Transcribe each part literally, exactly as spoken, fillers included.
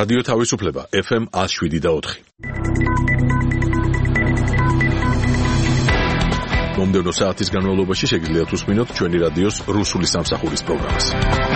რადიო თავისუფლება ეფ ემ one oh seven და four. მომდევნო საათის განმავლობაში შეგიძლიათ უსმინოთ ჩვენი რადიოს რუსული სამსახურის პროგრამას.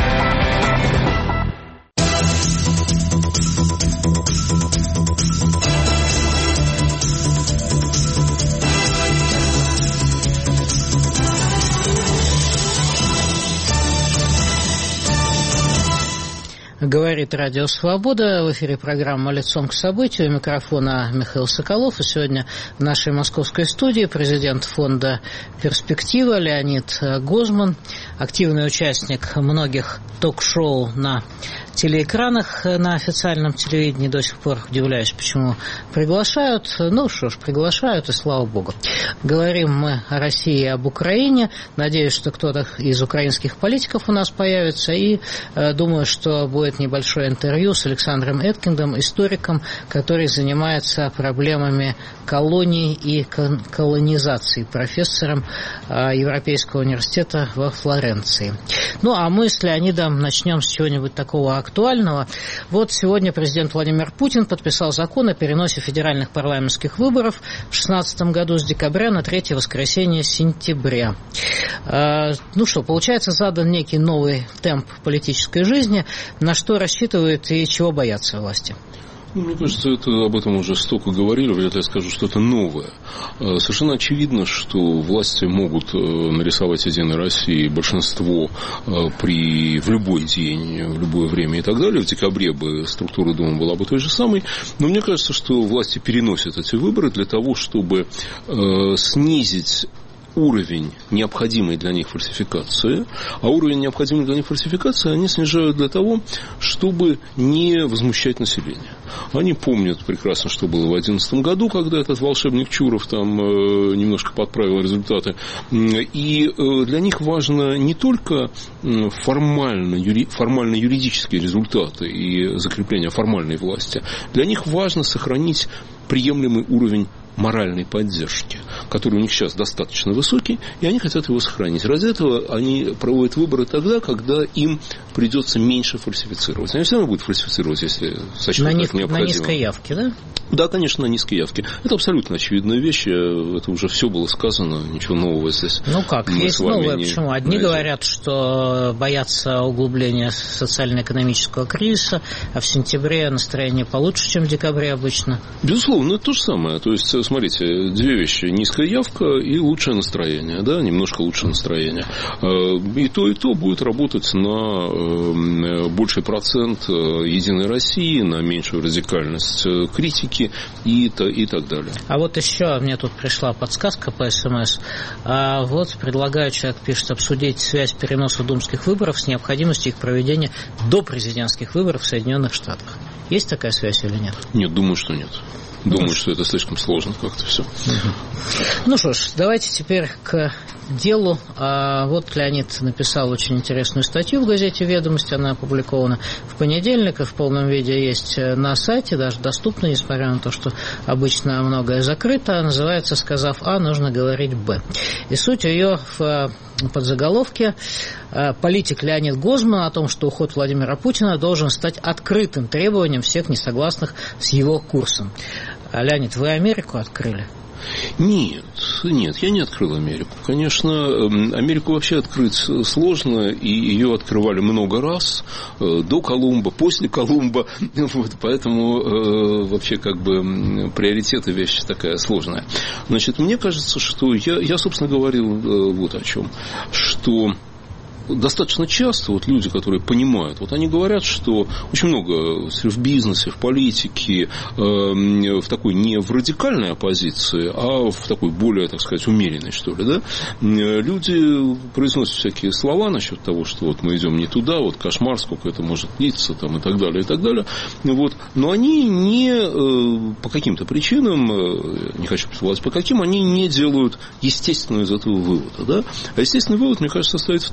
Говорит Радио Свобода. В эфире программа «Лицом к событию». У микрофона Михаил Соколов. И сегодня в нашей московской студии президент фонда «Перспектива» Леонид Гозман, активный участник многих ток-шоу на телеэкранах, на официальном телевидении. До сих пор удивляюсь, почему приглашают. Ну что ж, приглашают, и слава богу. Говорим мы о России и об Украине. Надеюсь, что кто-то из украинских политиков у нас появится. И э, думаю, что будет небольшое интервью с Александром Эткиндом, историком, который занимается проблемами колоний и колонизации, профессором э, Европейского университета во Флоренции. Ну, а мы с Леонидом начнем с чего-нибудь такого актуального. Вот сегодня президент Владимир Путин подписал закон о переносе федеральных парламентских выборов в две тысячи шестнадцатом году с декабря на третье воскресенье сентября. Э, ну что, получается, задан некий новый темп политической жизни. На что рассчитывают и чего боятся власти? Мне кажется, это, об этом уже столько говорили, вряд ли я скажу, что это новое. Совершенно очевидно, что власти могут нарисовать «Единой России» большинство при, в любой день, в любое время и так далее. В декабре бы структура Думы была бы той же самой. Но мне кажется, что власти переносят эти выборы для того, чтобы э, снизить уровень необходимой для них фальсификации, а уровень необходимой для них фальсификации они снижают для того, чтобы не возмущать население. Они помнят прекрасно, что было в две тысячи одиннадцатом году, когда этот волшебник Чуров там э, немножко подправил результаты. И э, для них важно не только формально, юри, формально юридические результаты и закрепление формальной власти. Для них важно сохранить приемлемый уровень моральной поддержки, который у них сейчас достаточно высокий, и они хотят его сохранить. Ради этого они проводят выборы тогда, когда им придется меньше фальсифицировать. Они все равно будут фальсифицировать, если сочтут это необходимо. На низкой явке, да? Да, конечно, на низкой явке. Это абсолютно очевидная вещь, это уже все было сказано, ничего нового здесь. Ну как, есть новое, почему? Одни найдем. Говорят, что боятся углубления социально-экономического кризиса, а в сентябре настроение получше, чем в декабре обычно. Безусловно, это то же самое. То есть, смотрите, две вещи. Низкая явка и лучшее настроение, да, немножко лучшее настроение. И то, и то будет работать на больший процент «Единой России», на меньшую радикальность критики и, и так далее. А вот еще мне тут пришла подсказка по СМС. А вот предлагаю, человек пишет, обсудить связь переноса думских выборов с необходимостью их проведения до президентских выборов в Соединенных Штатах. Есть такая связь или нет? Нет, думаю, что нет. Думаю, ну, что это слишком сложно как-то все. Ну что ж, давайте теперь к делу. Вот Леонид написал очень интересную статью в газете «Ведомости». Она опубликована в понедельник и в полном виде есть на сайте, даже доступна, несмотря на то, что обычно многое закрыто. Называется «Сказав А, нужно говорить Б». И суть ее в подзаголовке «Политик Леонид Гозман о том, что уход Владимира Путина должен стать открытым требованием всех несогласных с его курсом». Леонид, вы Америку открыли? Нет, нет, я не открыл Америку. Конечно, Америку вообще открыть сложно, и ее открывали много раз, до Колумба, после Колумба, вот, поэтому вообще как бы приоритеты вещь такая сложная. Значит, мне кажется, что я, я собственно, говорил вот о чем, что достаточно часто вот люди, которые понимают, вот они говорят, что очень много в бизнесе, в политике, э, в такой не в радикальной оппозиции, а в такой более, так сказать, умеренной, что ли, да, люди произносят всякие слова насчет того, что вот мы идем не туда, вот кошмар, сколько это может длиться, там, и так далее, и так далее, вот, но они не э, по каким-то причинам, э, не хочу предполагать по каким, они не делают естественного из этого вывода, да, а естественный вывод, мне кажется, состоит в том, что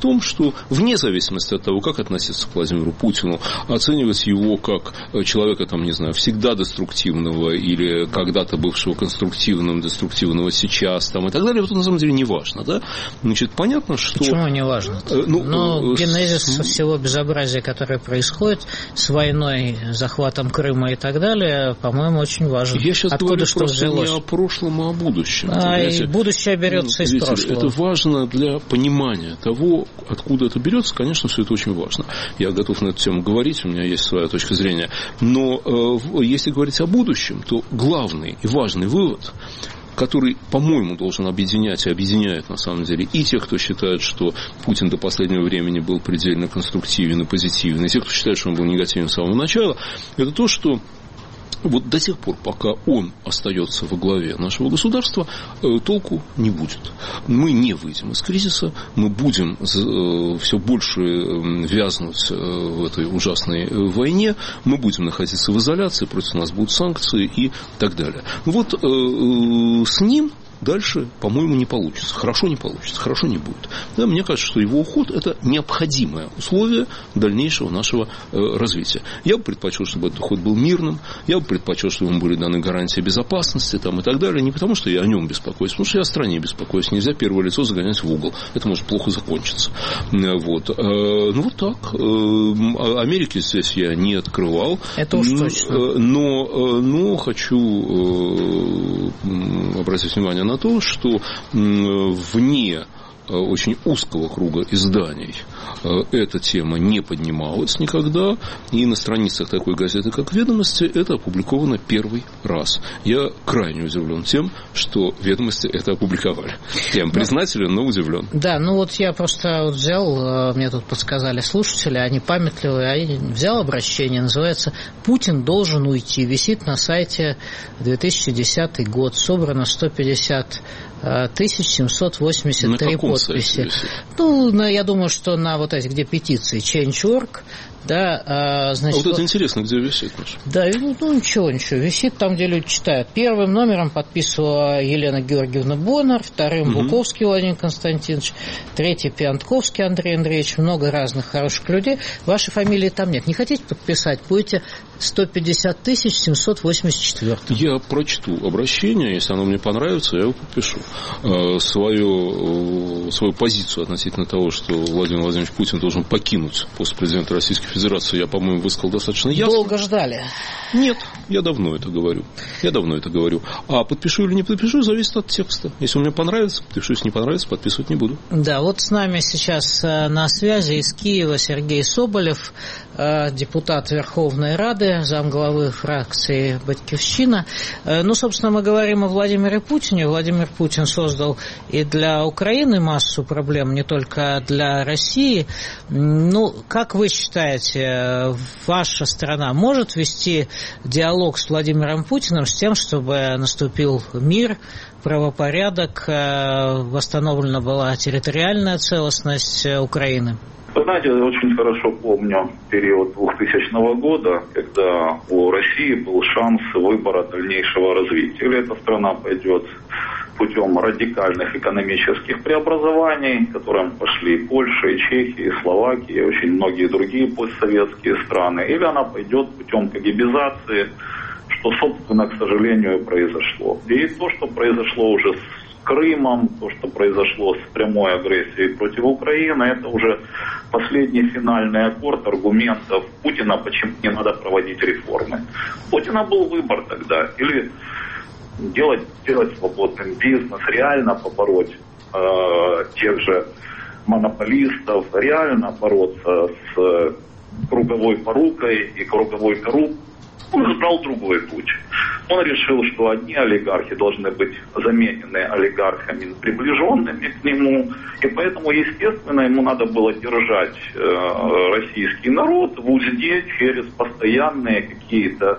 что вне зависимости от того, как относиться к Владимиру Путину, оценивать его как человека, там, не знаю, всегда деструктивного или когда-то бывшего конструктивным, деструктивного сейчас, там, и так далее, это на самом деле не важно, да? Значит, понятно, что... Почему не важно? Ну, Но генезис с... всего безобразия, которое происходит с войной, захватом Крыма и так далее, по-моему, очень важен. Я сейчас Откуда говорю что просто взялось? Не о прошлом, а о будущем. А, и будущее берется из видите, прошлого. Это важно для понимания того, откуда это берется. Конечно, все это очень важно. Я готов на эту тему говорить, у меня есть своя точка зрения. Но э, если говорить о будущем, то главный и важный вывод, который, по-моему, должен объединять и объединяет, на самом деле, и тех, кто считает, что Путин до последнего времени был предельно конструктивен и позитивен, и тех, кто считает, что он был негативен с самого начала, это то, что вот до тех пор, пока он остается во главе нашего государства, толку не будет. Мы не выйдем из кризиса, мы будем все больше вязнуть в этой ужасной войне, мы будем находиться в изоляции, против нас будут санкции и так далее. Вот с ним дальше, по-моему, не получится. Хорошо не получится, хорошо не будет. Да, мне кажется, что его уход – это необходимое условие дальнейшего нашего э, развития. Я бы предпочел, чтобы этот уход был мирным, я бы предпочел, чтобы ему были даны гарантии безопасности там, и так далее. Не потому, что я о нем беспокоюсь, потому что я о стране беспокоюсь. Нельзя первое лицо загонять в угол. Это может плохо закончиться. Вот. Э, ну, вот так. Э, Америки здесь я не открывал. Это уж точно. Но, но хочу э, обратить внимание на то, что вне очень узкого круга изданий эта тема не поднималась никогда, и на страницах такой газеты, как «Ведомости», это опубликовано первый раз. Я крайне удивлен тем, что «Ведомости» это опубликовали. Я им признателен, но удивлен. Да, ну вот я просто вот взял, мне тут подсказали слушатели, они памятливые, а я взял обращение, называется «Путин должен уйти», висит на сайте две тысячи десятый год, собрано сто пятьдесят тысяч семьсот восемьдесят три подписи. Ну, на, я думаю, что на вот эти, где петиции change точка org, да, а, значит, а вот это интересно, где висит, Маша? Да, ну, ну ничего, ничего, висит там, где люди читают. Первым номером подписывала Елена Георгиевна Боннер, вторым угу. Буковский Владимир Константинович, третий Пиантковский Андрей Андреевич, много разных хороших людей. Вашей фамилии там нет. Не хотите подписать? Будете сто пятьдесят тысяч семьсот восемьдесят четыре. Я прочту обращение, если оно мне понравится, я его подпишу. Свою, свою позицию относительно того, что Владимир Владимирович Путин должен покинуть пост президента Российской Федерации, я, по-моему, высказал достаточно ясно. Долго ждали? Нет, я давно это говорю. Я давно это говорю. А подпишу или не подпишу, зависит от текста. Если он мне понравится, подпишу. Если не понравится, подписывать не буду. Да, вот с нами сейчас на связи из Киева Сергей Соболев, депутат Верховной Рады, замглавы фракции «Батькивщина». Ну, собственно, мы говорим о Владимире Путине. Владимир Путин создал и для Украины массу проблем, не только для России. Ну, как вы считаете, ваша страна может вести диалог с Владимиром Путиным с тем, чтобы наступил мир, правопорядок, восстановлена была территориальная целостность Украины? Вы знаете, я очень хорошо помню период двухтысячного года, когда у России был шанс выбора дальнейшего развития. Или эта страна пойдет путем радикальных экономических преобразований, которым пошли Польша, и Чехия, и Словакия, и очень многие другие постсоветские страны, или она пойдет путем кагибизации, что, собственно, к сожалению, произошло. И то, что произошло уже с Крымом, то, что произошло с прямой агрессией против Украины, это уже последний финальный аккорд аргументов Путина, почему не надо проводить реформы. У Путина был выбор тогда: или делать, делать свободный бизнес, реально побороть э, тех же монополистов, реально бороться с круговой порукой и круговой коррупцией. Он избрал другой путь. Он решил, что одни олигархи должны быть заменены олигархами, приближенными к нему, и поэтому, естественно, ему надо было держать э, российский народ в узде через постоянные какие-то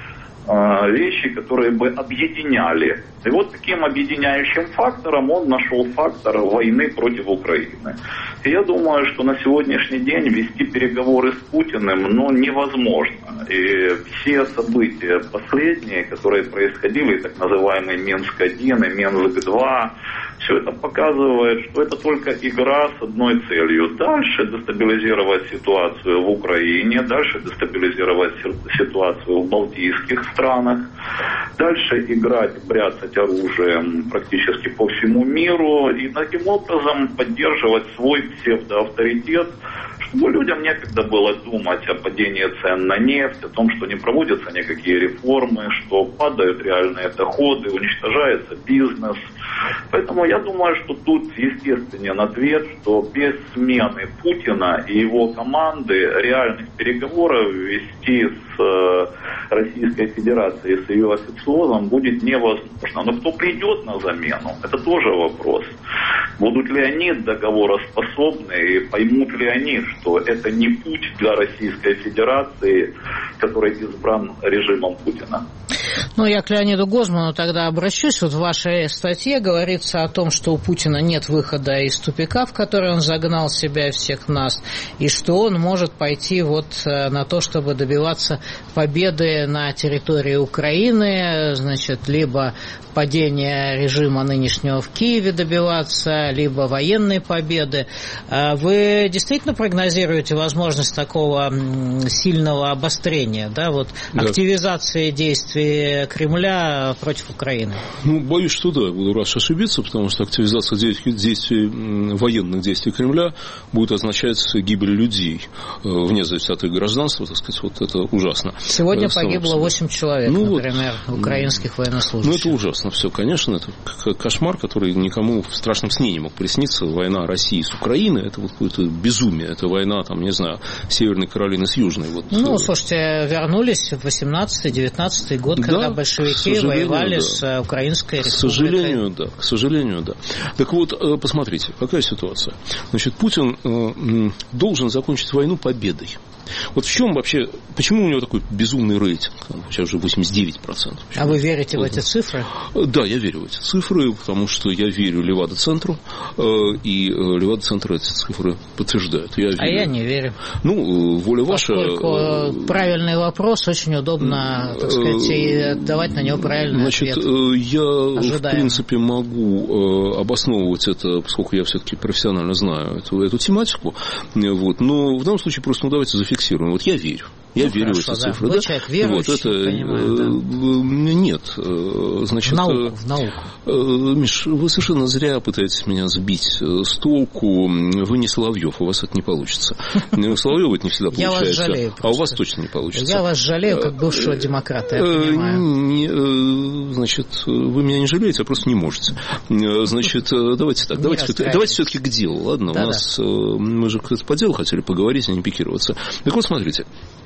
э, вещи, которые бы объединяли. И вот таким объединяющим фактором он нашел фактор войны против Украины. И я думаю, что на сегодняшний день вести переговоры с Путиным, ну, невозможно. И все события последние, которые происходили, так называемый Минск один и Минск два, все это показывает, что это только игра с одной целью. Дальше дестабилизировать ситуацию в Украине, дальше дестабилизировать ситуацию в балтийских странах, дальше играть, бряцать оружием практически по всему миру и таким образом поддерживать свой псевдоавторитет, чтобы людям некогда было думать о падении цен на нефть, о том, что не проводятся никакие реформы, что падают реальные доходы, уничтожается бизнес. Поэтому я думаю, что тут естественен ответ, что без смены Путина и его команды реальных переговоров вести с Российской Федерацией, с ее официозом будет невозможно. Но кто придет на замену, это тоже вопрос. Будут ли они договороспособны и поймут ли они, что это не путь для Российской Федерации, который избран режимом Путина? Ну, я к Леониду Гозману тогда обращусь. Вот в вашей статье говорится о том, что у Путина нет выхода из тупика, в который он загнал себя и всех нас, и что он может пойти вот на то, чтобы добиваться победы на территории Украины, значит, либо падения режима нынешнего в Киеве добиваться, либо военной победы. Вы действительно прогнозируете возможность такого сильного обострения, да, вот, да, активизации действий Кремля против Украины? Ну, боюсь, что да, буду рад ошибиться, потому что активизация действий, военных действий Кремля будет означать гибель людей, вне зависимости от их гражданства, так сказать, вот это ужасно. Сегодня погибло восемь человек, ну, например, вот, украинских военнослужащих. Ну, это ужасно все, конечно, это кошмар, который никому в страшном сне не мог присниться. Война России с Украиной, это вот какое-то безумие, это война, там, не знаю, Северной Каролины с Южной. Вот. Ну, слушайте, вернулись в восемнадцатый-девятнадцатый год, да, когда большевики воевали, да, с Украинской республикой. К сожалению, да, к сожалению, да. Так вот, посмотрите, какая ситуация. Значит, Путин должен закончить войну победой. Вот в чем вообще, почему у него такой безумный рейтинг? Сейчас уже восемьдесят девять процентов. А вы верите в эти цифры? Да, я верю в эти цифры, потому что я верю Левада-центру, и Левада-центр эти цифры подтверждает. Я а я не верю. Ну, воля ваша... Поскольку правильный вопрос, очень удобно, так сказать, и давать на него правильный Значит, ответ. Я, Ожидаем. в принципе, могу обосновывать это, поскольку я все-таки профессионально знаю эту, эту тематику, вот, но в данном случае просто, ну, давайте зафиксируем. Вот я верю. Я ну, верю хорошо, в эти да. цифры. Вы да? человек верующий, вот, это, понимаю, да? Нет. Значит, в науку, в науку. Миш, вы совершенно зря пытаетесь меня сбить с толку. Вы не Соловьев, у вас это не получится. У Соловьева это не всегда получается. Я вас жалею. А у вас точно не получится. Я вас жалею, как бывшего демократа, я понимаю. Значит, вы меня не жалеете, а просто не можете. Значит, давайте так. Давайте, давайте все-таки к делу. Ладно, да, у нас да. Мы же по делу хотели поговорить, а не пикироваться. Так вот, смотрите.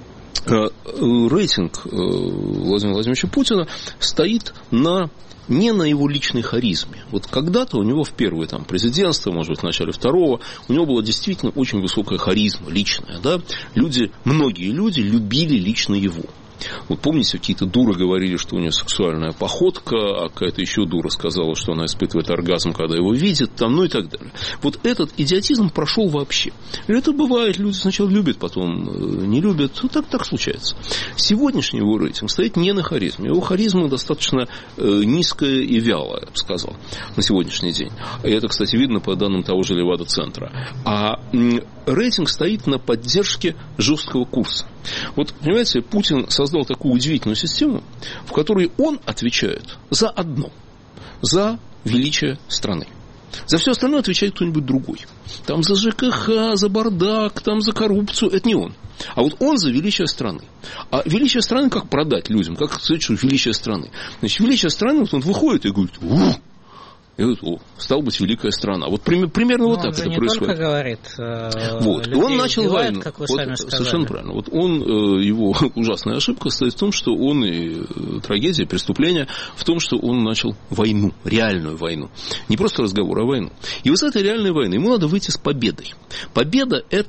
Рейтинг Владимира Владимировича Путина стоит на, не на его личной харизме. Вот когда-то у него в первое там, президентство, может быть, в начале второго, у него была действительно очень высокая харизма личная. Да? Люди, многие люди любили лично его. Вот помните, какие-то дуры говорили, что у нее сексуальная походка, а какая-то еще дура сказала, что она испытывает оргазм, когда его видит, там, ну и так далее. Вот этот идиотизм прошел вообще. И это бывает, люди сначала любят, потом не любят, ну, так, так случается. Сегодняшний его рейтинг стоит не на харизме. Его харизма достаточно низкая и вялая, я бы сказал, на сегодняшний день. И это, кстати, видно по данным того же Левада-центра. А рейтинг стоит на поддержке жесткого курса. Вот, понимаете, Путин создал такую удивительную систему, в которой он отвечает за одно, за величие страны. За все остальное отвечает кто-нибудь другой. Там за ЖКХ, за бардак, там за коррупцию. Это не он. А вот он за величие страны. А величие страны как продать людям? Как сказать, что величие страны? Значит, величие страны, вот он выходит и говорит: ух! И вот, о, стала быть, великая страна. Вот примерно, примерно вот так это происходит. Он не только говорит, вот. И он начал убивает, войну. Как вы вот, сами сказали. Совершенно правильно. Вот он, его ужасная ошибка состоит в том, что он, и трагедия, преступление в том, что он начал войну, реальную войну. Не просто разговор, а войну. И вот с этой реальной войны ему надо выйти с победой. Победа – это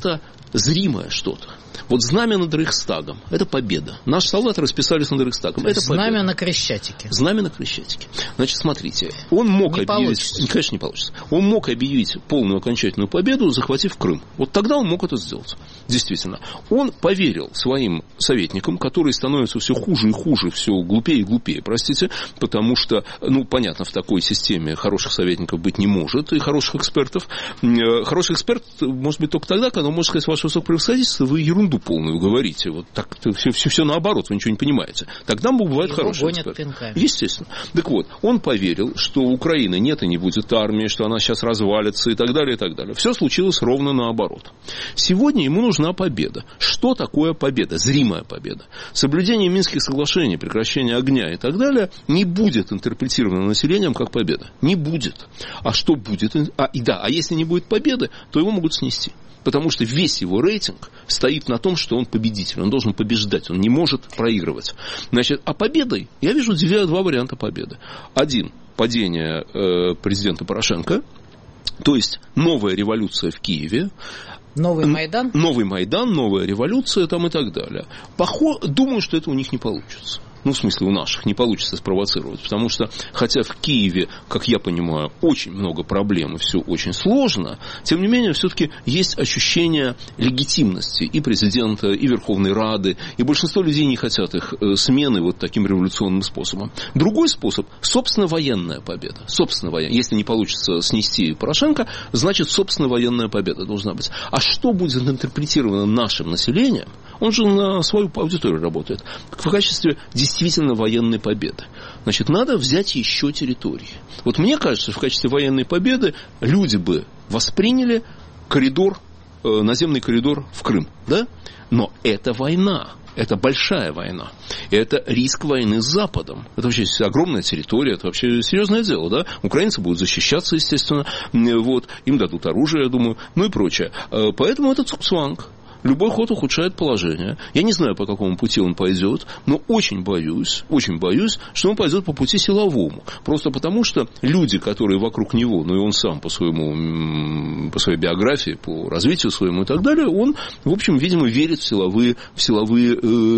зримое что-то. Вот знамя над Рейхстагом – это победа. Наши солдаты расписались над Рейхстагом. Это знамя победа. на Крещатике. Знамя на Крещатике. Значит, смотрите, он мог не объявить... Получится. Конечно, не получится. Он мог объявить полную окончательную победу, захватив Крым. Вот тогда он мог это сделать. Действительно. Он поверил своим советникам, которые становятся все хуже и хуже, все глупее и глупее, простите, потому что, ну, понятно, в такой системе хороших советников быть не может, и хороших экспертов. Хороший эксперт может быть только тогда, когда он может сказать: ваше высокопревосходительство, вы ерунду полную говорите. Вот так все, все, все наоборот, вы ничего не понимаете. Тогда бывает хороший эксперт. Пинками. Естественно. Так вот, он поверил, что у Украины нет и не будет армии, что она сейчас развалится и так далее, и так далее. Все случилось ровно наоборот. Сегодня ему нужна победа. Что такое победа? Зримая победа. Соблюдение Минских соглашений, прекращение огня и так далее не будет интерпретировано населением как победа. Не будет. А что будет? А, и да, а если не будет победы, то его могут снести. Потому что весь его рейтинг стоит на том, что он победитель. Он должен побеждать, он не может проигрывать. Значит, а победой я вижу два варианта победы. Один – падение э, президента Порошенко, то есть новая революция в Киеве. Новый Майдан? Новый Майдан, новая революция там и так далее. Похо... Думаю, что это у них не получится. Ну, в смысле, у наших не получится спровоцировать. Потому что, хотя в Киеве, как я понимаю, очень много проблем и все очень сложно, тем не менее, все-таки есть ощущение легитимности и президента, и Верховной Рады, и большинство людей не хотят их смены вот таким революционным способом. Другой способ – собственно, военная победа. Собственно, военная. Если не получится снести Порошенко, значит, собственно, военная победа должна быть. А что будет интерпретировано нашим населением? Он же на свою аудиторию работает. В качестве действительно военной победы. Значит, надо взять еще территории. Вот мне кажется, что в качестве военной победы люди бы восприняли коридор, э, наземный коридор в Крым. Да? Но это война. Это большая война. Это риск войны с Западом. Это вообще огромная территория. Это вообще серьезное дело. Да? Украинцы будут защищаться, естественно. Вот. Им дадут оружие, я думаю. Ну и прочее. Поэтому это цугцванг. Любой ход ухудшает положение. Я не знаю, по какому пути он пойдет, но очень боюсь, очень боюсь, что он пойдет по пути силовому. Просто потому, что люди, которые вокруг него, ну и он сам по своему, по своей биографии, по развитию своему и так далее, он, в общем, видимо, верит в силовые, в силовые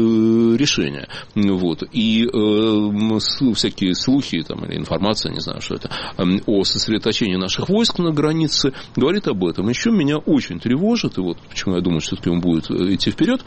э, решения. Вот. И э, всякие слухи там, или информация, не знаю, что это, э, о сосредоточении наших войск на границе говорит об этом. Еще меня очень тревожит, и вот почему я думаю, что он будет идти вперед,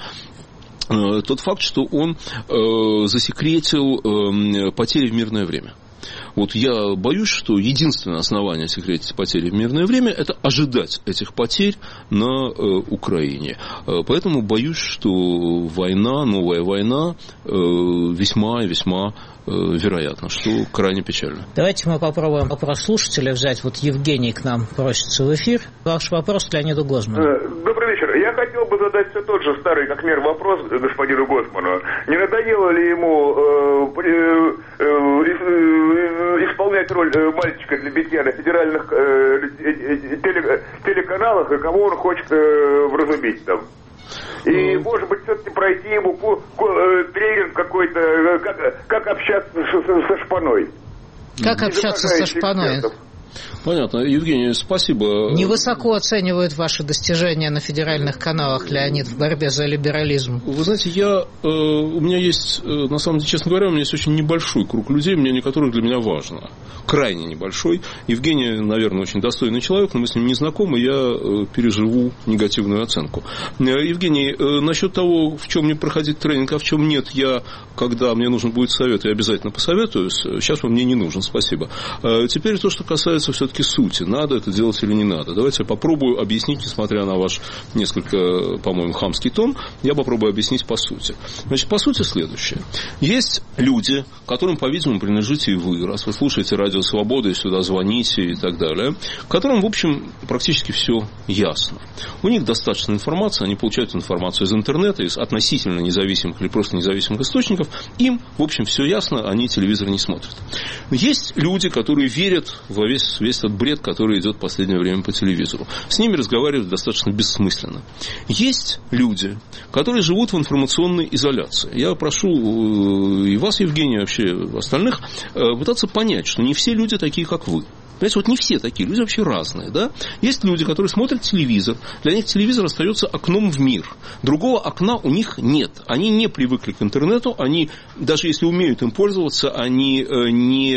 тот факт, что он э, засекретил э, потери в мирное время. Вот я боюсь, что единственное основание секретить потери в мирное время – это ожидать этих потерь на э, Украине. Поэтому боюсь, что война, новая война э, весьма и весьма э, вероятно, что крайне печально. Давайте мы попробуем вопрос слушателя взять. Вот Евгений к нам просится в эфир. Ваш вопрос к Леониду Гозману. Добрый вечер. Я хотел бы задать все тот же старый, как мир, вопрос господину Гозману. Не надоело ли ему э, э, э, исполнять роль мальчика для битья на федеральных э, теле, телеканалах, и кого он хочет э, вразумить там? И, может быть, все-таки пройти ему по, по, э, тренинг какой-то, э, как, как общаться со, со шпаной. Как общаться со шпаной? Экспертов. Понятно. Евгений, спасибо. Невысоко оценивают ваши достижения на федеральных каналах, Леонид, в борьбе за либерализм. Вы знаете, я, э, у меня есть, э, на самом деле, честно говоря, у меня есть очень небольшой круг людей, мнение которых для меня важно. Крайне небольшой. Евгений, наверное, очень достойный человек, но мы с ним не знакомы, я э, переживу негативную оценку. Э, Евгений, э, насчет того, в чем мне проходить тренинг, а в чем нет, я, когда мне нужен будет совет, я обязательно посоветуюсь. Сейчас он мне не нужен, спасибо. Э, теперь то, что касается все-таки сути, надо это делать или не надо. Давайте я попробую объяснить, несмотря на ваш несколько, по-моему, хамский тон, я попробую объяснить по сути. Значит, по сути следующее. Есть люди, которым, по-видимому, принадлежите и вы, раз вы слушаете Радио Свобода и сюда звоните и так далее, которым, в общем, практически все ясно. У них достаточно информации, они получают информацию из интернета, из относительно независимых или просто независимых источников, им, в общем, все ясно, они телевизор не смотрят. Есть люди, которые верят во весь весь этот бред, который идет в последнее время по телевизору. С ними разговаривать достаточно бессмысленно. Есть люди, которые живут в информационной изоляции. Я прошу и вас, Евгений, и вообще остальных пытаться понять, что не все люди такие, как вы. Понимаете, вот не все такие, люди вообще разные, да? Есть люди, которые смотрят телевизор, для них телевизор остается окном в мир. Другого окна у них нет. Они не привыкли к интернету, они, даже если умеют им пользоваться, они не,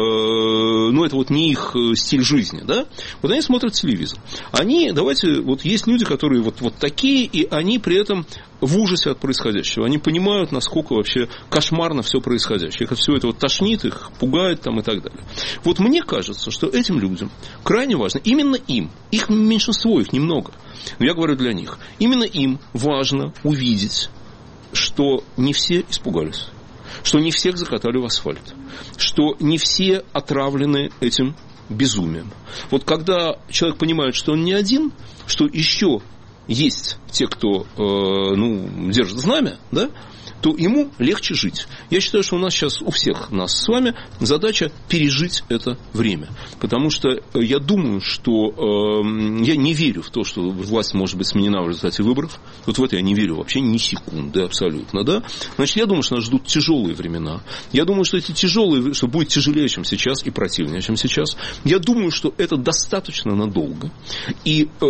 ну, это вот не их стиль жизни, да? Вот они смотрят телевизор. Они, давайте, вот есть люди, которые вот, вот такие, и они при этом в ужасе от происходящего. Они понимают, насколько вообще кошмарно все происходящее. Их все это вот тошнит, их пугает там и так далее. Вот мне кажется, что этим людям крайне важно, именно им, их меньшинство, их немного, но я говорю для них, именно им важно увидеть, что не все испугались, что не всех закатали в асфальт, что не все отравлены этим безумием. Вот когда человек понимает, что он не один, что еще есть те, кто э, ну, держит знамя, да, то ему легче жить. Я считаю, что у нас сейчас, у всех нас с вами, задача пережить это время. Потому что я думаю, что э, я не верю в то, что власть может быть сменена в результате выборов. Вот в это я не верю вообще ни секунды абсолютно. Да? Значит, я думаю, что нас ждут тяжелые времена. Я думаю, что эти тяжелые, что будет тяжелее, чем сейчас, и противнее, чем сейчас. Я думаю, что это достаточно надолго. И э,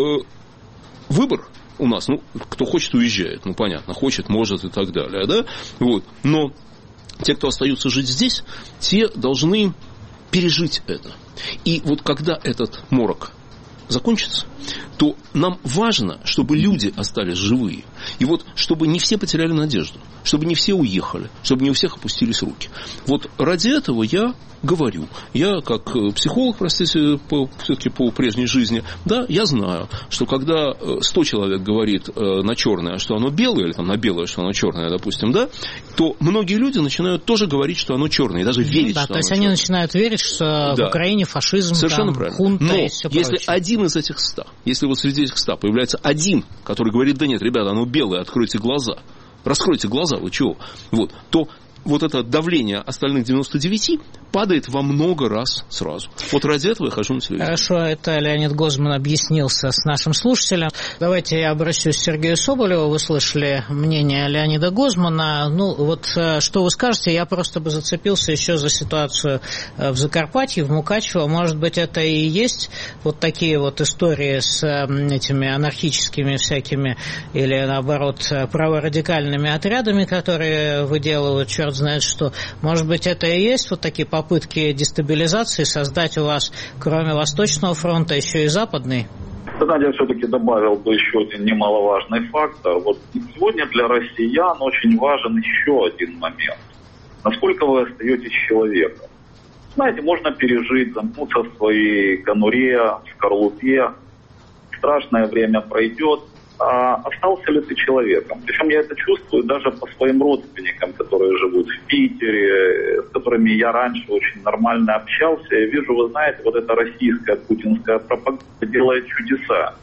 выбор у нас, ну, кто хочет, уезжает, ну, понятно, хочет, может и так далее, да, вот, но те, кто остаются жить здесь, те должны пережить это. И вот когда этот морок закончится, то нам важно, чтобы люди остались живые. И вот, чтобы не все потеряли надежду, чтобы не все уехали, чтобы не у всех опустились руки. Вот ради этого я говорю. Я, как психолог, простите, по, все-таки по прежней жизни, да, я знаю, что когда сто человек говорит на черное, что оно белое, или там на белое, что оно черное, допустим, да, то многие люди начинают тоже говорить, что оно черное, и даже верить, да, что то есть оно они черное. начинают верить, что да. в Украине фашизм, совершенно там, хунта Но и все если прочее. один из этих ста, если вот среди этих ста появляется один, который говорит, да нет, ребята, оно белое, откройте глаза, раскройте глаза, вы чего, вот, то вот это давление остальных девяноста девяти падает во много раз сразу. Вот ради этого я хожу на телевизор. Хорошо, это Леонид Гозман объяснился с нашим слушателем. Давайте я обращусь к Сергею Соболеву. Вы слышали мнение Леонида Гозмана. Ну, вот что вы скажете? Я просто бы зацепился еще за ситуацию в Закарпатье, в Мукачево. Может быть, это и есть вот такие вот истории с этими анархическими всякими или, наоборот, праворадикальными отрядами, которые выделывают черт знает что. Может быть, это и есть вот такие попытки дестабилизации, создать у вас, кроме Восточного фронта, еще и Западный? Знаете, я все-таки добавил бы еще один немаловажный фактор. Вот сегодня для россиян очень важен еще один момент. Насколько вы остаетесь человеком. Знаете, можно пережить, замкнуться в своей конуре, в скорлупе. Страшное время пройдет. А остался ли ты человеком? Причем я это чувствую даже по своим родственникам, которые живут в Питере, с которыми я раньше очень нормально общался. Я вижу, вы знаете, вот эта российская путинская пропаганда делает чудеса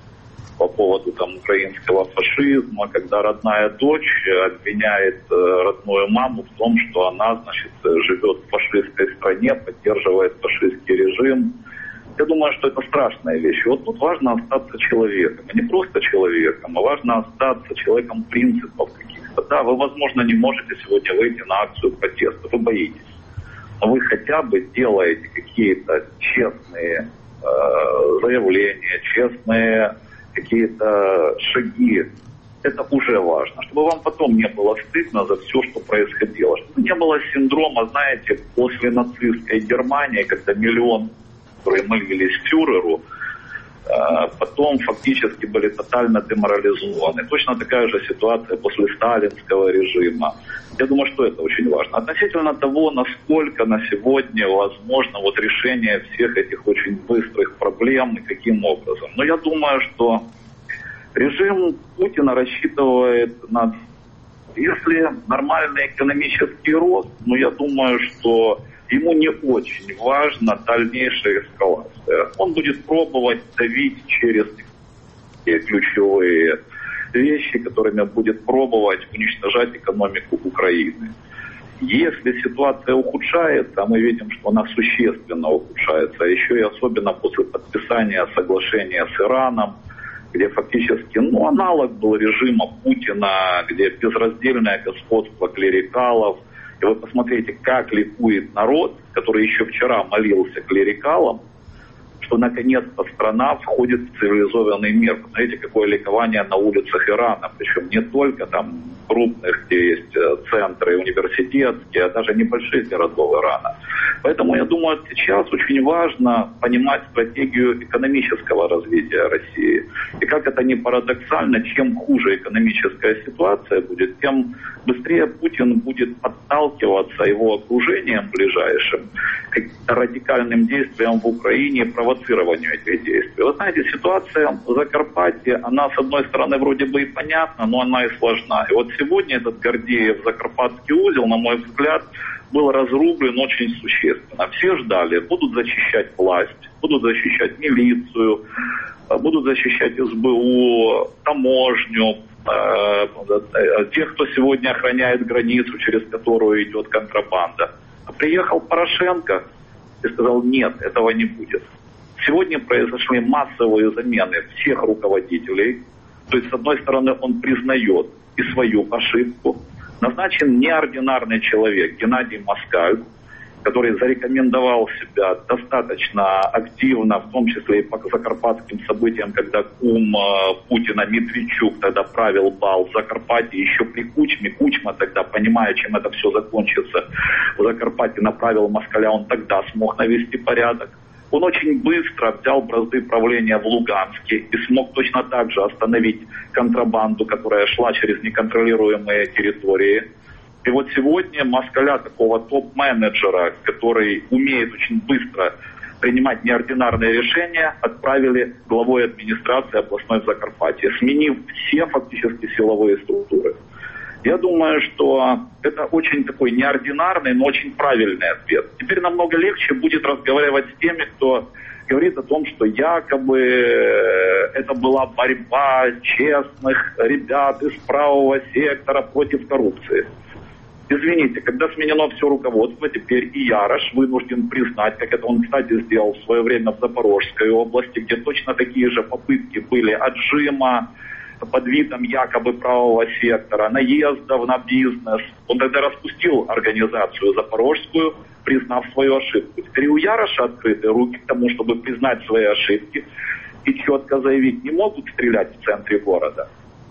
по поводу там украинского фашизма, когда родная дочь обвиняет родную маму в том, что она, значит, живет в фашистской стране, поддерживает фашистский режим. Я думаю, что это страшная вещь. Вот тут важно остаться человеком. И не просто человеком, а важно остаться человеком принципов каких-то. Да, вы, возможно, не можете сегодня выйти на акцию протеста. Вы боитесь. Но вы хотя бы делаете какие-то честные э, заявления, честные какие-то шаги. Это уже важно. Чтобы вам потом не было стыдно за все, что происходило. Чтобы не было синдрома, знаете, после нацистской Германии, когда миллион которые молились фюреру, потом фактически были тотально деморализованы. Точно такая же ситуация после сталинского режима. Я думаю, что это очень важно. Относительно того, насколько на сегодня возможно вот решение всех этих очень быстрых проблем и каким образом. Но я думаю, что режим Путина рассчитывает на... Если нормальный экономический рост, ну, я думаю, что ему не очень важна дальнейшая эскалация. Он будет пробовать давить через ключевые вещи, которыми будет пробовать уничтожать экономику Украины. Если ситуация ухудшается, а мы видим, что она существенно ухудшается, а еще и особенно после подписания соглашения с Ираном, где фактически, ну, аналог был режима Путина, где безраздельное господство клерикалов. И вы посмотрите, как ликует народ, который еще вчера молился клерикалам, что наконец-то страна входит в цивилизованный мир. Посмотрите, какое ликование на улицах Ирана, причем не только там крупных, где есть центры университетские, а даже небольших городов Ирана. Поэтому я думаю, сейчас очень важно понимать стратегию экономического развития России. И как это ни парадоксально, чем хуже экономическая ситуация будет, тем быстрее Путин будет подталкиваться его окружением ближайшим к радикальным действиям в Украине и провоцированию этих действий. Вы знаете, ситуация в Закарпатье, она с одной стороны вроде бы и понятна, но она и сложна. И вот сегодня этот Гордеев-Закарпатский узел, на мой взгляд, был разрублен очень существенно. Все ждали, будут защищать власть, будут защищать милицию, будут защищать эс бэ у, таможню, тех, кто сегодня охраняет границу, через которую идет контрабанда. Приехал Порошенко и сказал: нет, этого не будет. Сегодня произошли массовые замены всех руководителей. То есть, с одной стороны, он признает и свою ошибку. Назначен неординарный человек Геннадий Москаль, который зарекомендовал себя достаточно активно, в том числе и по закарпатским событиям, когда кум Путина Медведчук тогда правил бал в Закарпатье, еще при Кучме. Кучма тогда, понимая, чем это все закончится, в Закарпатье направил Москаля, он тогда смог навести порядок. Он очень быстро взял бразды правления в Луганске и смог точно так же остановить контрабанду, которая шла через неконтролируемые территории. И вот сегодня Москаля, такого топ-менеджера, который умеет очень быстро принимать неординарные решения, отправили главой администрации областной в Закарпатье, сменив все фактически силовые структуры. Я думаю, что это очень такой неординарный, но очень правильный ответ. Теперь намного легче будет разговаривать с теми, кто говорит о том, что якобы это была борьба честных ребят из правого сектора против коррупции. Извините, когда сменено все руководство, теперь и Ярош вынужден признать, как это он, кстати, сделал в свое время в Запорожской области, где точно такие же попытки были отжима под видом якобы правого сектора, наездов на бизнес. Он тогда распустил организацию Запорожскую, признав свою ошибку. Теперь у Яроша открыты руки к тому, чтобы признать свои ошибки и четко заявить: не могут стрелять в центре города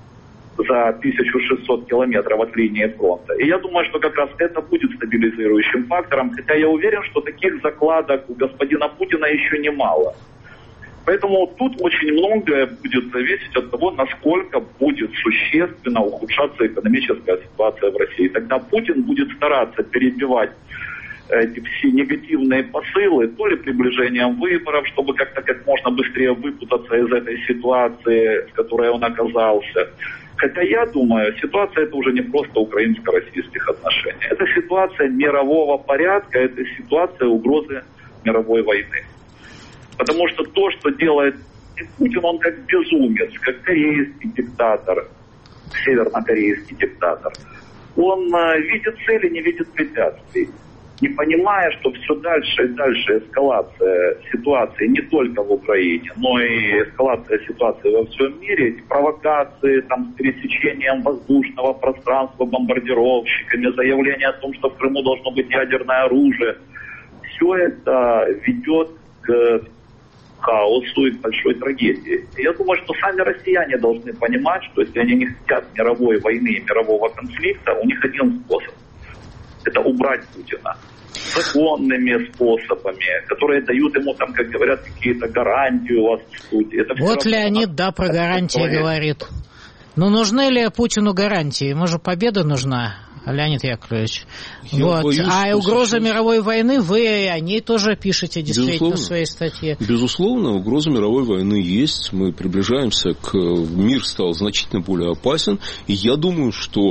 за тысячу шестьсот километров от линии фронта. И я думаю, что как раз это будет стабилизирующим фактором, хотя я уверен, что таких закладок у господина Путина еще немало. Поэтому тут очень многое будет зависеть от того, насколько будет существенно ухудшаться экономическая ситуация в России. Тогда Путин будет стараться перебивать эти все негативные посылы, то ли приближением выборов, чтобы как-то как можно быстрее выпутаться из этой ситуации, в которой он оказался. Хотя я думаю, ситуация это уже не просто украинско-российских отношений. Это ситуация мирового порядка, это ситуация угрозы мировой войны. Потому что то, что делает Путин, он как безумец, как корейский диктатор, севернокорейский диктатор. Он э, видит цели, не видит препятствий. Не понимая, что все дальше и дальше эскалация ситуации не только в Украине, но и эскалация ситуации во всем мире, эти провокации там, с пересечением воздушного пространства бомбардировщиками, заявление о том, что в Крыму должно быть ядерное оружие, все это ведет к хаосу и к большой трагедии. И я думаю, что сами россияне должны понимать, что если они не хотят мировой войны и мирового конфликта, у них один способ. Это убрать Путина законными способами, которые дают ему, там, как говорят, какие-то гарантии у вас в студии. Это вот Леонид, да, про гарантии человек говорит. Ну, нужны ли Путину гарантии? Ему же победа нужна, Леонид Яковлевич. Вот. Боюсь, а угроза сейчас... мировой войны, вы о ней тоже пишете действительно безусловно, в своей статье. Безусловно, угроза мировой войны есть. Мы приближаемся к... Мир стал значительно более опасен. И я думаю, что,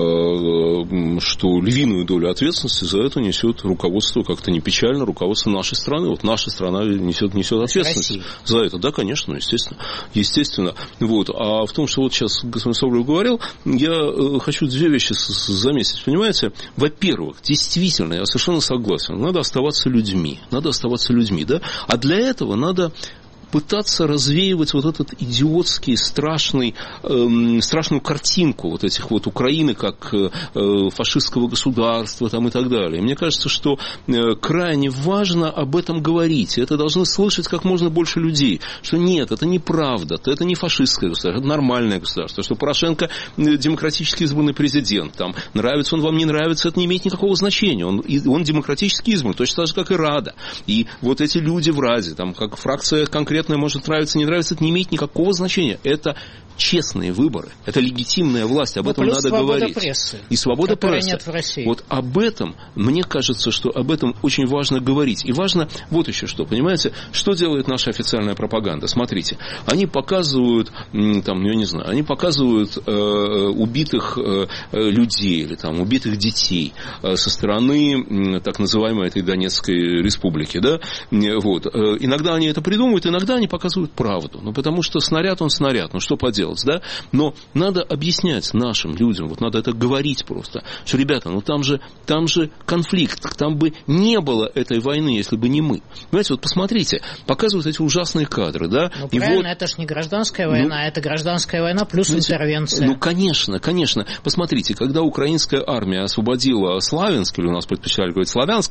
э, что львиную долю ответственности за это несет руководство, как-то не печально, руководство нашей страны. Вот наша страна несет, несет ответственность Россия. За это. Да, конечно, естественно. Естественно. Вот. А в том, что вот сейчас господин Соболев говорил, я хочу две вещи заметить. Понимаете? Во-первых, действительно, я совершенно согласен, надо оставаться людьми, надо оставаться людьми, да, а для этого надо пытаться развеивать вот этот идиотский, страшный, э, страшную картинку вот этих вот Украины как э, фашистского государства там, и так далее. Мне кажется, что э, крайне важно об этом говорить. Это должны слышать как можно больше людей, что нет, это неправда, это не фашистское государство, это нормальное государство, что Порошенко демократически избранный президент, там, нравится он вам, не нравится, это не имеет никакого значения, он, он демократически избран, точно так же, как и Рада, и вот эти люди в Раде, там, как фракция конкретная может нравиться, не нравится, это не имеет никакого значения, это честные выборы, это легитимная власть, об ну, этом надо говорить. Прессы, и свобода прессы. Нет в России. Вот об этом, мне кажется, что об этом очень важно говорить. И важно вот еще что, понимаете, что делает наша официальная пропаганда? Смотрите, они показывают, там, я не знаю, они показывают э, убитых э, людей или там, убитых детей э, со стороны э, так называемой этой Донецкой республики, да, вот. Э, иногда они это придумывают, иногда они показывают правду, ну, потому что снаряд он снаряд, ну, что поделать. Да? Но надо объяснять нашим людям, вот надо это говорить просто, что, ребята, ну там же, там же конфликт, там бы не было этой войны, если бы не мы. Понимаете, вот посмотрите, показывают эти ужасные кадры, да? Ну, и правильно, вот... это же не гражданская война, ну, это гражданская война плюс знаете, интервенция. Ну, конечно, конечно. Посмотрите, когда украинская армия освободила Славянск, или у нас предпочитали говорить Славянск,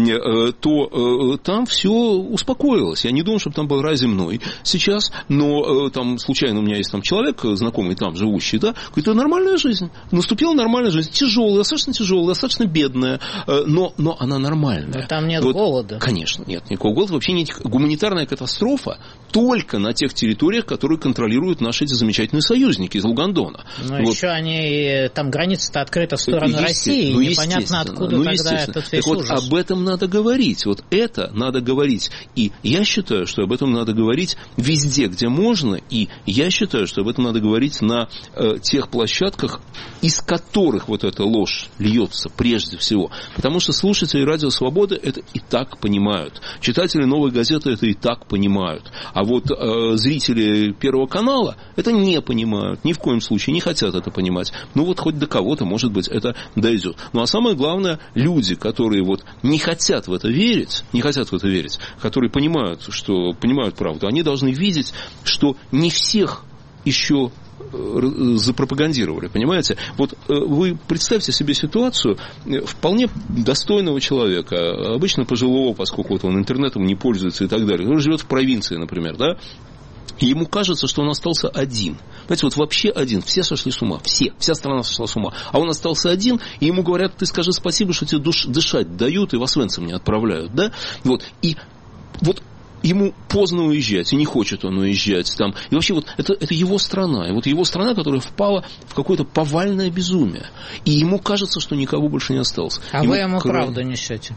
то там все успокоилось. Я не думаю, чтобы там был рай земной сейчас, но там случайно у меня есть там человек, знакомый там живущий, да, говорит, это нормальная жизнь. Наступила нормальная жизнь. Тяжелая, достаточно тяжелая, достаточно бедная, но, но она нормальная. Но там нет вот, голода. Конечно, нет никакого голода. Вообще нет. Гуманитарная катастрофа только на тех территориях, которые контролируют наши эти замечательные союзники из Лугандона. Но вот. еще они, там граница-то открыта в сторону России, ну, непонятно откуда ну, тогда этот весь так вот, ужас. Об этом надо говорить. Вот это надо говорить. И я считаю, что об этом надо говорить везде, где можно, и я считаю, что об этом надо говорить на э, тех площадках, из которых вот эта ложь льется прежде всего. Потому что слушатели Радио Свобода это и так понимают. Читатели Новой газеты это и так понимают. А вот э, зрители Первого канала это не понимают. Ни в коем случае не хотят это понимать. Ну вот хоть до кого-то, может быть, это дойдет. Ну а самое главное, люди, которые вот не хотят в это верить, не хотят в это верить, которые понимают, что понимают правду, они должны видеть, что не всех еще запропагандировали, понимаете? Вот вы представьте себе ситуацию вполне достойного человека, обычно пожилого, поскольку вот он интернетом не пользуется и так далее, он живет в провинции, например, да? И ему кажется, что он остался один. Понимаете, вот вообще один. Все сошли с ума. Все. Вся страна сошла с ума. А он остался один, и ему говорят, ты скажи спасибо, что тебе душ, дышать дают, и в Освенцим не отправляют. Да? Вот. И вот ему поздно уезжать, и не хочет он уезжать там. И вообще вот это, это его страна. И вот его страна, которая впала в какое-то повальное безумие. И ему кажется, что никого больше не осталось. А ему вы ему крайне... правду несете?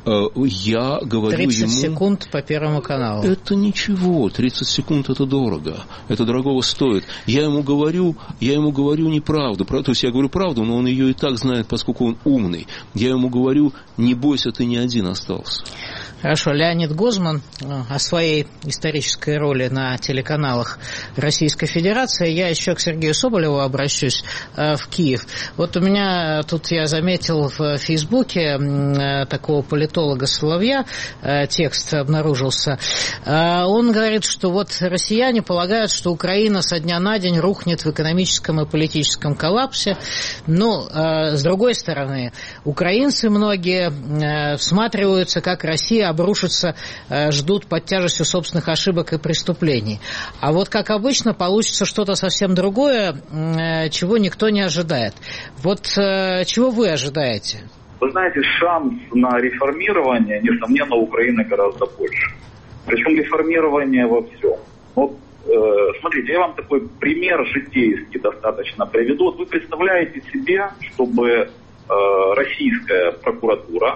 Я говорю тридцать ему... секунд по Первому каналу. Это ничего, тридцать секунд это дорого, это дорогого стоит. Я ему говорю, я ему говорю неправду, то есть я говорю правду, но он ее и так знает, поскольку он умный. Я ему говорю, не бойся, ты не один остался. Хорошо, Леонид Гозман о своей исторической роли на телеканалах Российской Федерации. Я еще к Сергею Соболеву обращусь в Киев. Вот у меня тут я заметил в Фейсбуке такого политолога Соловья, текст обнаружился. Он говорит, что вот россияне полагают, что Украина со дня на день рухнет в экономическом и политическом коллапсе. Но, с другой стороны, украинцы многие всматриваются, как Россия обрушится, ждут под тяжестью собственных ошибок и преступлений. А вот, как обычно, получится что-то совсем другое, чего никто не ожидает. Вот чего вы ожидаете? Вы знаете, шанс на реформирование, несомненно, у Украины гораздо больше. Причем реформирование во всем. Вот, э, смотрите, я вам такой пример житейский достаточно приведу. Вот вы представляете себе, чтобы э, российская прокуратура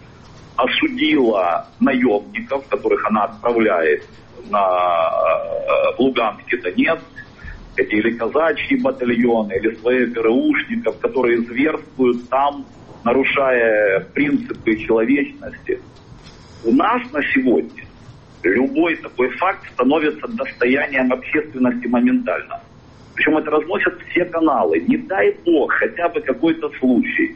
осудила наемников, которых она отправляет на э, Луганский Донецк, эти или казачьи батальоны, или своих ГРУшников, которые зверствуют там, нарушая принципы человечности. У нас на сегодня любой такой факт становится достоянием общественности моментально. Причем это разносят все каналы. Не дай бог, хотя бы какой-то случай.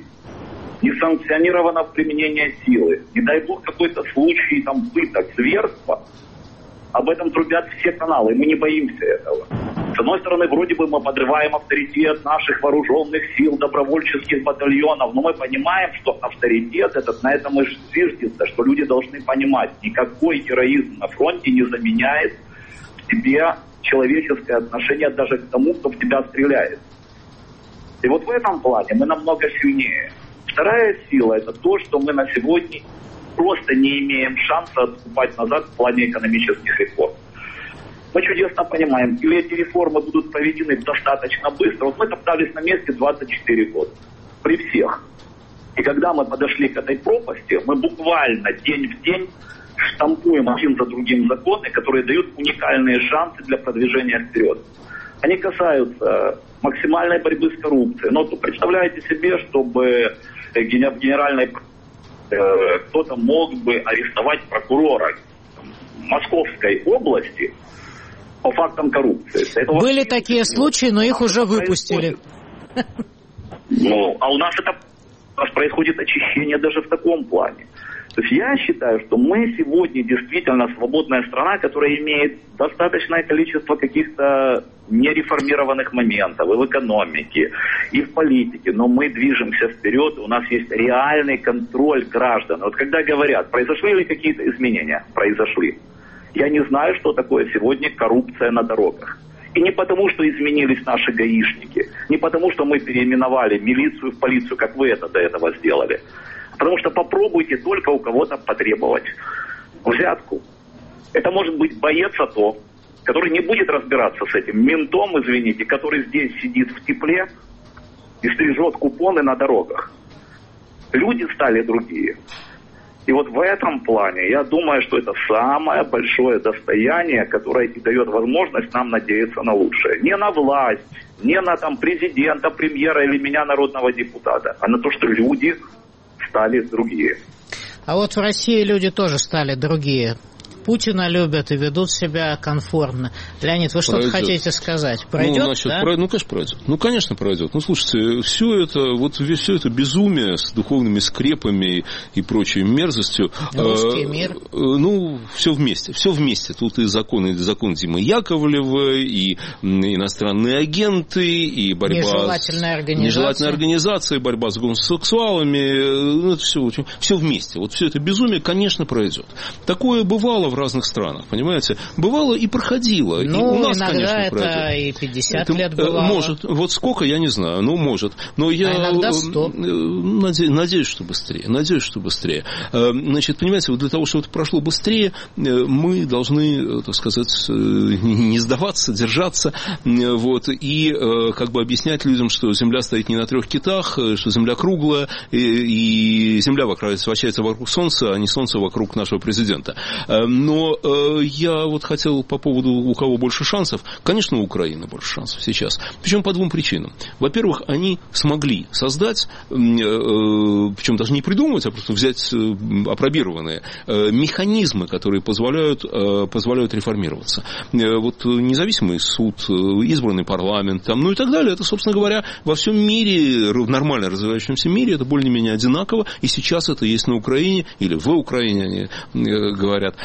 Несанкционировано применение силы. Не дай бог какой-то случай там пыток, зверства. Об этом трубят все каналы, и мы не боимся этого. С одной стороны, вроде бы мы подрываем авторитет наших вооруженных сил, добровольческих батальонов, но мы понимаем, что авторитет этот на этом и зиждется, что люди должны понимать, никакой героизм на фронте не заменяет в тебе человеческое отношение даже к тому, кто в тебя стреляет. И вот в этом плане мы намного сильнее. Вторая сила – это то, что мы на сегодня просто не имеем шанса отступать назад в плане экономических реформ. Мы чудесно понимаем, или эти реформы будут проведены достаточно быстро. Вот мы топтались на месте двадцать четыре года. При всех. И когда мы подошли к этой пропасти, мы буквально день в день штампуем один за другим законы, которые дают уникальные шансы для продвижения вперед. Они касаются максимальной борьбы с коррупцией. Но вот представляете себе, чтобы в генеральной э, кто-то мог бы арестовать прокурора Московской области по фактам коррупции. Это Были такие случаи, но их уже выпустили. Ну, а у нас это у нас происходит очищение даже в таком плане. То есть я считаю, что мы сегодня действительно свободная страна, которая имеет достаточное количество каких-то нереформированных моментов и в экономике, и в политике, но мы движемся вперед, у нас есть реальный контроль граждан. Вот когда говорят, произошли ли какие-то изменения? Произошли. Я не знаю, что такое сегодня коррупция на дорогах. И не потому, что изменились наши гаишники, не потому, что мы переименовали милицию в полицию, как вы это до этого сделали. Потому что попробуйте только у кого-то потребовать взятку. Это может быть боец АТО, который не будет разбираться с этим ментом, извините, который здесь сидит в тепле и стрижет купоны на дорогах. Люди стали другие. И вот в этом плане я думаю, что это самое большое достояние, которое и дает возможность нам надеяться на лучшее. Не на власть, не на там президента, премьера или меня, народного депутата, а на то, что люди стали другие. А вот в России люди тоже стали другие. Путина любят и ведут себя конформно. Леонид, вы что-то хотите сказать? Пройдет, ну, значит, да? пройдет, ну, конечно, пройдет. Ну, конечно, пройдет. Ну, слушайте, все это, вот все это безумие с духовными скрепами и прочей мерзостью. Русский э, мир. Э, ну, все вместе. Все вместе. Тут и закон, и закон Димы Яковлева, и иностранные агенты, и борьба нежелательная организация. С, нежелательная организация, борьба с гомосексуалами. Ну, это все, все вместе. Вот все это безумие, конечно, пройдет. Такое бывало в разных странах, понимаете? Бывало и проходило. Ну, и у нас, иногда конечно, это пройдет. и пятьдесят это, лет бывало. Может. Вот сколько, я не знаю. Ну, может. Но я а иногда сто. Надеюсь, надеюсь, что быстрее. Надеюсь, что быстрее. Значит, понимаете, вот для того, чтобы это прошло быстрее, мы должны, так сказать, не сдаваться, держаться, вот, и как бы объяснять людям, что Земля стоит не на трех китах, что Земля круглая, и, и Земля вращается вокруг Солнца, а не Солнце вокруг нашего президента. Но э, я вот хотел по поводу, у кого больше шансов. Конечно, у Украины больше шансов сейчас. Причем по двум причинам. Во-первых, они смогли создать, э, э, причем даже не придумывать, а просто взять э, апробированные э, механизмы, которые позволяют, э, позволяют реформироваться. Э, вот независимый суд, э, избранный парламент, там, ну и так далее. Это, собственно говоря, во всем мире, в нормально развивающемся мире, это более-менее одинаково. И сейчас это есть на Украине, или в Украине, они э, говорят.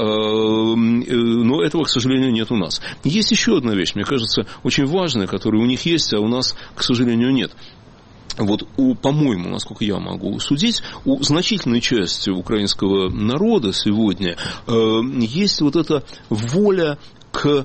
Но этого, к сожалению, нет у нас. Есть еще одна вещь, мне кажется, очень важная, которая у них есть, а у нас, к сожалению, нет. Вот, у, по-моему, насколько я могу судить, у значительной части украинского народа сегодня э, есть вот эта воля к, э,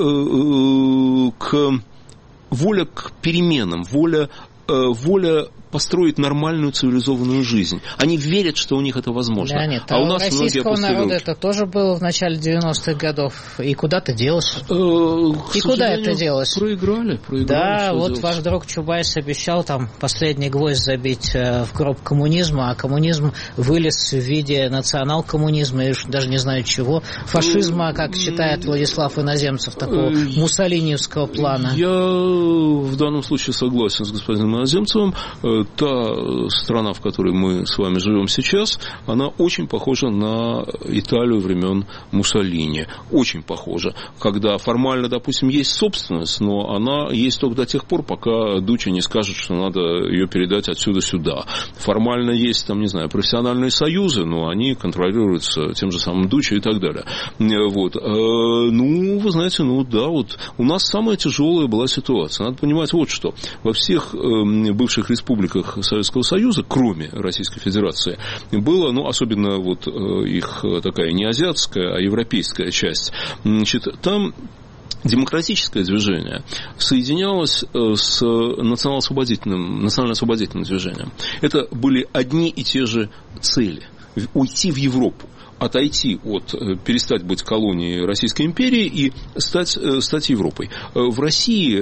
к, воля к переменам, воля, э, воля построить нормальную цивилизованную жизнь. Они верят, что у них это возможно. Да, нет, а, а у у нас российского народа это тоже было в начале девяностых годов. И куда-то делось? И куда это делось? Проиграли. проиграли да, вот делать? Ваш друг Чубайс обещал там последний гвоздь забить в гроб коммунизма, а коммунизм вылез в виде национал-коммунизма, я уж даже не знаю чего, фашизма, как считает Владислав Иноземцев, такого муссолиниевского плана. Я в данном случае согласен с господином Иноземцевым. та страна, в которой мы с вами живем сейчас, она очень похожа на Италию времен Муссолини. Очень похожа. Когда формально, допустим, есть собственность, но она есть только до тех пор, пока Дуччи не скажет, что надо ее передать отсюда сюда. Формально есть, там, не знаю, профессиональные союзы, но они контролируются тем же самым Дуччи и так далее. Вот. Ну, вы знаете, ну да, вот у нас самая тяжелая была ситуация. Надо понимать вот что. Во всех бывших республиках Советского Союза, кроме Российской Федерации, было, ну, особенно вот их такая не азиатская, а европейская часть, значит, там демократическое движение соединялось с национально-освободительным, национально-освободительным движением. Это были одни и те же цели. Уйти в Европу, отойти от, перестать быть колонией Российской империи и стать, стать Европой. В России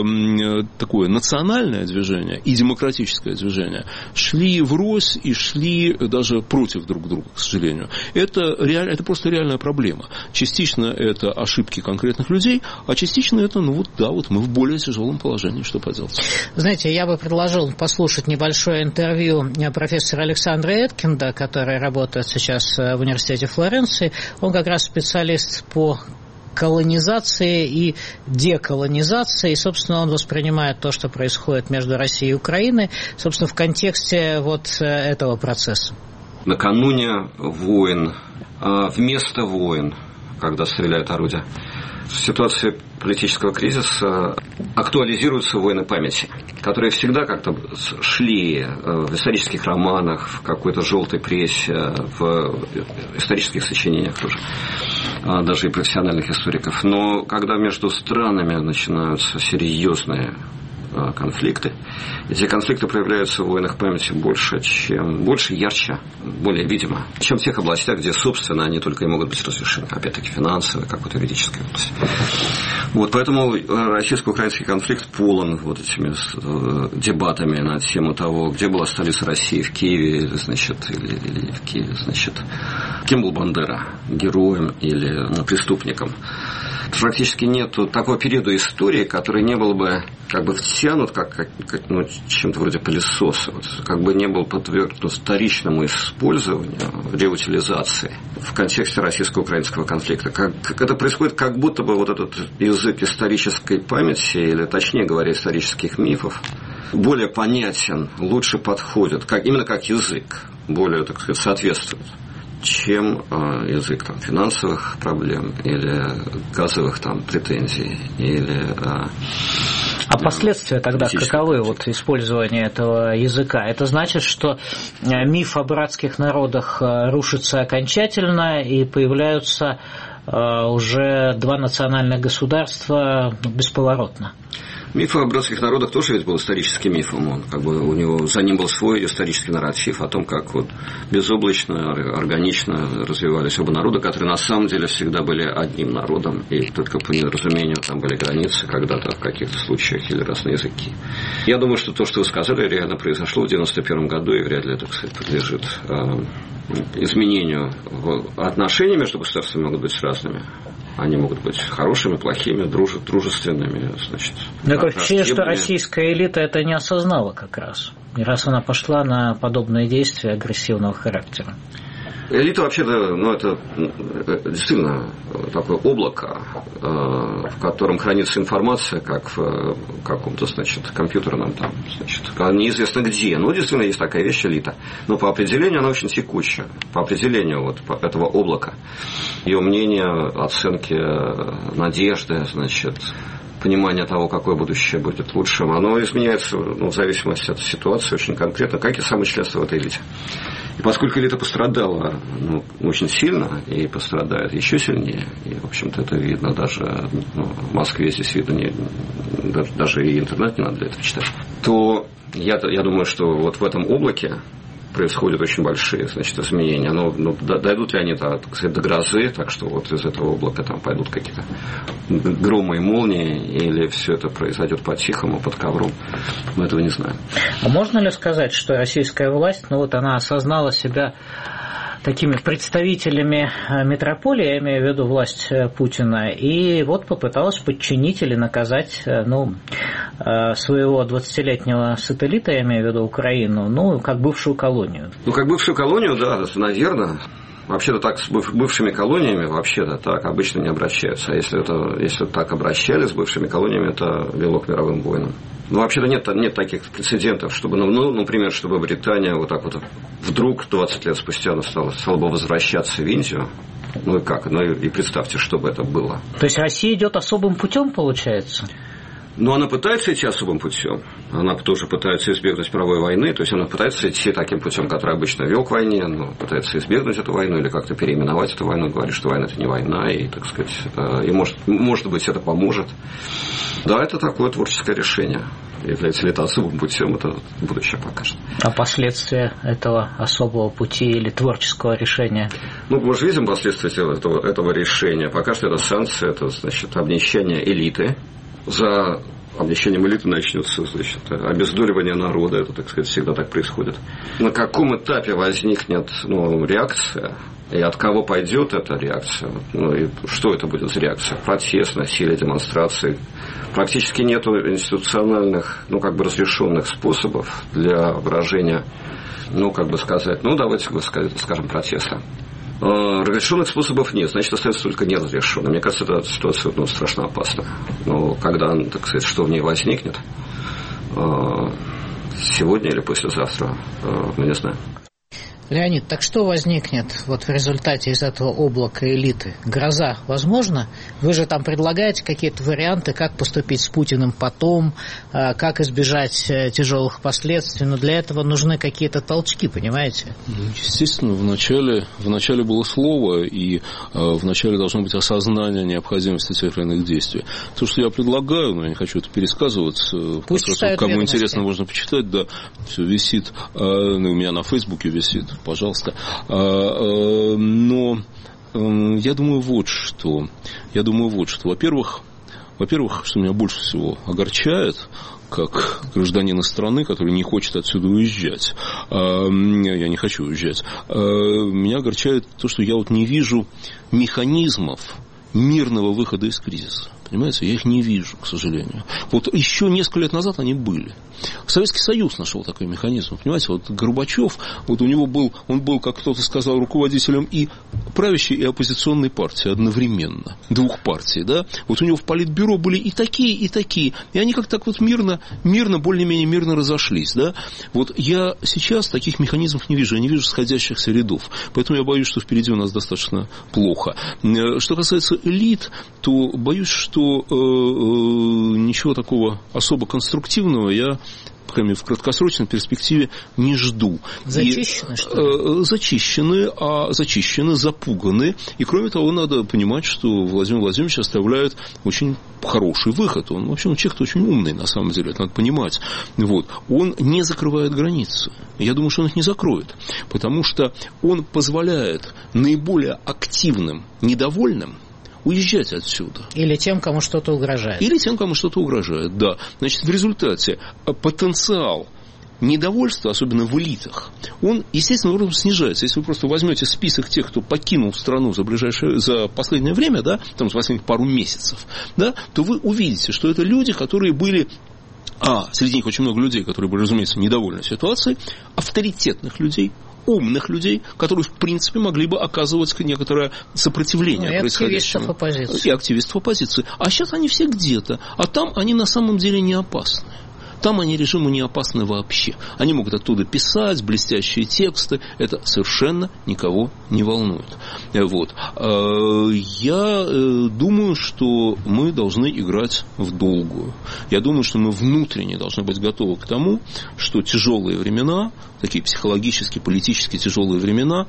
такое национальное движение и демократическое движение шли врозь и шли даже против друг друга, к сожалению. Это, реаль, это просто реальная проблема. Частично это ошибки конкретных людей, а частично это, ну вот да, вот мы в более тяжелом положении, что поделать. Знаете, я бы предложил послушать небольшое интервью профессора Александра Эткинда, который работает сейчас в университете университете Флоренции. Он как раз специалист по колонизации и деколонизации. И, собственно, он воспринимает то, что происходит между Россией и Украиной, собственно, в контексте вот этого процесса. Накануне войн, вместо войн, когда стреляют орудия, в ситуации политического кризиса актуализируются войны памяти, которые всегда как-то шли в исторических романах, в какой-то желтой прессе, в исторических сочинениях тоже, даже и профессиональных историков. Но когда между странами начинаются серьезные конфликты, эти конфликты проявляются в войнах памяти больше, чем, больше, ярче, более видимо, чем в тех областях, где, собственно, они только и могут быть разрешены. Опять-таки, финансовая, какая-то юридическая область. Вот, поэтому российско-украинский конфликт полон вот этими дебатами на тему того, где была столица России, в Киеве, значит, или, или в Киеве, значит, кем был Бандера, героем или преступником. Практически нет такого периода истории, который не был бы как бы втянут как, как, как ну, чем-то вроде пылесоса, вот, как бы не был подвергнут вторичному использованию, реутилизации в контексте российско-украинского конфликта. Как, как это происходит, как будто бы вот этот язык исторической памяти, или точнее говоря, исторических мифов, более понятен, лучше подходит, как, именно как язык, более, так сказать, соответствует, чем э, язык там, финансовых проблем или газовых там, претензий или э, а последствия тогда каковы вот использования этого языка? Это значит, что миф о братских народах рушится окончательно и появляются уже два национальных государства бесповоротно? Миф о братских народах тоже ведь был историческим мифом. Он, как бы, у него, за ним был свой исторический нарратив о том, как вот безоблачно, органично развивались оба народа, которые на самом деле всегда были одним народом, и только по недоразумению там были границы когда-то в каких-то случаях или разные языки. Я думаю, что то, что вы сказали, реально произошло в девяносто первом году, и вряд ли, так сказать, подлежит э, изменению. Отношения между государствами могут быть разными. Они могут быть хорошими, плохими, друж... дружественными, значит. Но такое впечатление, что российская элита это не осознала как раз. И раз она пошла на подобные действия агрессивного характера. Элита вообще-то, ну, это действительно такое облако, в котором хранится информация, как в каком-то, значит, компьютерном там, значит, неизвестно где. Ну, действительно, есть такая вещь, элита. Но по определению она очень текучая. По определению вот этого облака. Ее мнение, оценки, надежды, значит, понимание того, какое будущее будет лучшим, оно изменяется, ну, в зависимости от ситуации очень конкретно, как и самое членство в этой элите. И поскольку элита пострадала, ну, очень сильно и пострадает еще сильнее, и, в общем-то, это видно даже, ну, в Москве здесь видно, не, даже, даже и интернет не надо для этого читать, то я, я думаю, что вот в этом облаке происходят очень большие, значит, изменения. Но, ну, дойдут ли они, так сказать, до грозы, так что вот из этого облака там пойдут какие-то громы и молнии, или все это произойдет по-тихому, под ковром, мы этого не знаем. А можно ли сказать, что российская власть, ну вот она осознала себя такими представителями метрополии, я имею в виду власть Путина, и вот попыталась подчинить или наказать, ну, своего двадцатилетнего сателлита, я имею в виду Украину, ну, как бывшую колонию. Ну, как бывшую колонию, да, наверное. Вообще-то так с бывшими колониями вообще-то так обычно не обращаются. А если это если так обращались с бывшими колониями, это вело к мировым войнам. Ну, вообще-то нет, нет таких прецедентов, чтобы, ну, ну, например, чтобы Британия вот так вот вдруг двадцать лет спустя она стала, стала бы возвращаться в Индию. Ну и как? Ну и представьте, что бы это было. То есть Россия идет особым путем, получается? Но она пытается идти особым путем. Она тоже пытается избегнуть мировой войны. То есть она пытается идти таким путем, который обычно вел к войне, но пытается избегнуть эту войну или как-то переименовать эту войну, говорит, что война – это не война, и, так сказать, и может, может быть, это поможет. Да, это такое творческое решение. Является ли это особым путем, это будущее покажет. А последствия этого особого пути или творческого решения? Ну, мы же видим последствия этого, этого решения. Пока что это санкции, это, значит, обнищание элиты. За обнищанием элиты начнется, значит, обездоливание народа. Это, так сказать, всегда так происходит. На каком этапе возникнет, ну, реакция, и от кого пойдет эта реакция? Ну, и что это будет за реакция? Протест, насилие, демонстрации. Практически нет институциональных, ну, как бы разрешенных способов для выражения, ну, как бы сказать, ну, давайте скажем, протеста. Разрешенных способов нет, значит, остается только неразрешенным. Мне кажется, эта ситуация, ну, страшно опасна. Но когда, так сказать, что в ней возникнет, сегодня или послезавтра, мы не знаем. Леонид, так что возникнет вот в результате из этого облака элиты? Гроза возможно? Вы же там предлагаете какие-то варианты, как поступить с Путиным потом, как избежать тяжелых последствий, но для этого нужны какие-то толчки, понимаете? Естественно, вначале, вначале было слово, и вначале должно быть осознание необходимости тех или иных действий. То, что я предлагаю, но я не хочу это пересказывать, пусть читают кому ведомости. Интересно, можно почитать, да, все висит, ну, у меня на Фейсбуке висит, пожалуйста. Но я думаю вот что. Я думаю вот что. Во-первых, во-первых, что меня больше всего огорчает, как гражданина страны, который не хочет отсюда уезжать. Я не хочу уезжать. Меня огорчает то, что я вот не вижу механизмов мирного выхода из кризиса. Понимаете, я их не вижу, к сожалению. Вот еще несколько лет назад они были. Советский Союз нашел такой механизм. Понимаете, вот Горбачев, вот у него был, он был, как кто-то сказал, руководителем и правящей, и оппозиционной партии одновременно. Двух партий, да. Вот у него в политбюро были и такие, и такие. И они как-то так вот мирно, мирно, более-менее мирно разошлись, да. Вот я сейчас таких механизмов не вижу. Я не вижу сходящихся рядов. Поэтому я боюсь, что впереди у нас достаточно плохо. Что касается элит, то боюсь, что что э, э, ничего такого особо конструктивного я, по крайней мере, в краткосрочной перспективе не жду. Зачищены, и, что ли? Э, зачищены, а зачищены, запуганы. И, кроме того, надо понимать, что Владимир Владимирович оставляет очень хороший выход. Он, в общем, человек очень умный, на самом деле, это надо понимать. Вот. Он не закрывает границы. Я думаю, что он их не закроет. Потому что он позволяет наиболее активным, недовольным уезжать отсюда. Или тем, кому что-то угрожает. Или тем, кому что-то угрожает, да. Значит, в результате потенциал недовольства, особенно в элитах, он естественным образом снижается. Если вы просто возьмете список тех, кто покинул страну за, ближайшее, за последнее время, да, там, за последних пару месяцев, да, то вы увидите, что это люди, которые были... А, среди них очень много людей, которые были, разумеется, недовольны ситуацией, авторитетных людей, умных людей, которые, в принципе, могли бы оказывать некоторое сопротивление ну, и происходящему. Активистов оппозиции. И активистов оппозиции. А сейчас они все где-то. А там они на самом деле не опасны. Там они режиму не опасны вообще. Они могут оттуда писать блестящие тексты. Это совершенно никого не волнует. Вот. Я думаю, что мы должны играть в долгую. Я думаю, что мы внутренне должны быть готовы к тому, что тяжелые времена, такие психологически, политически тяжелые времена,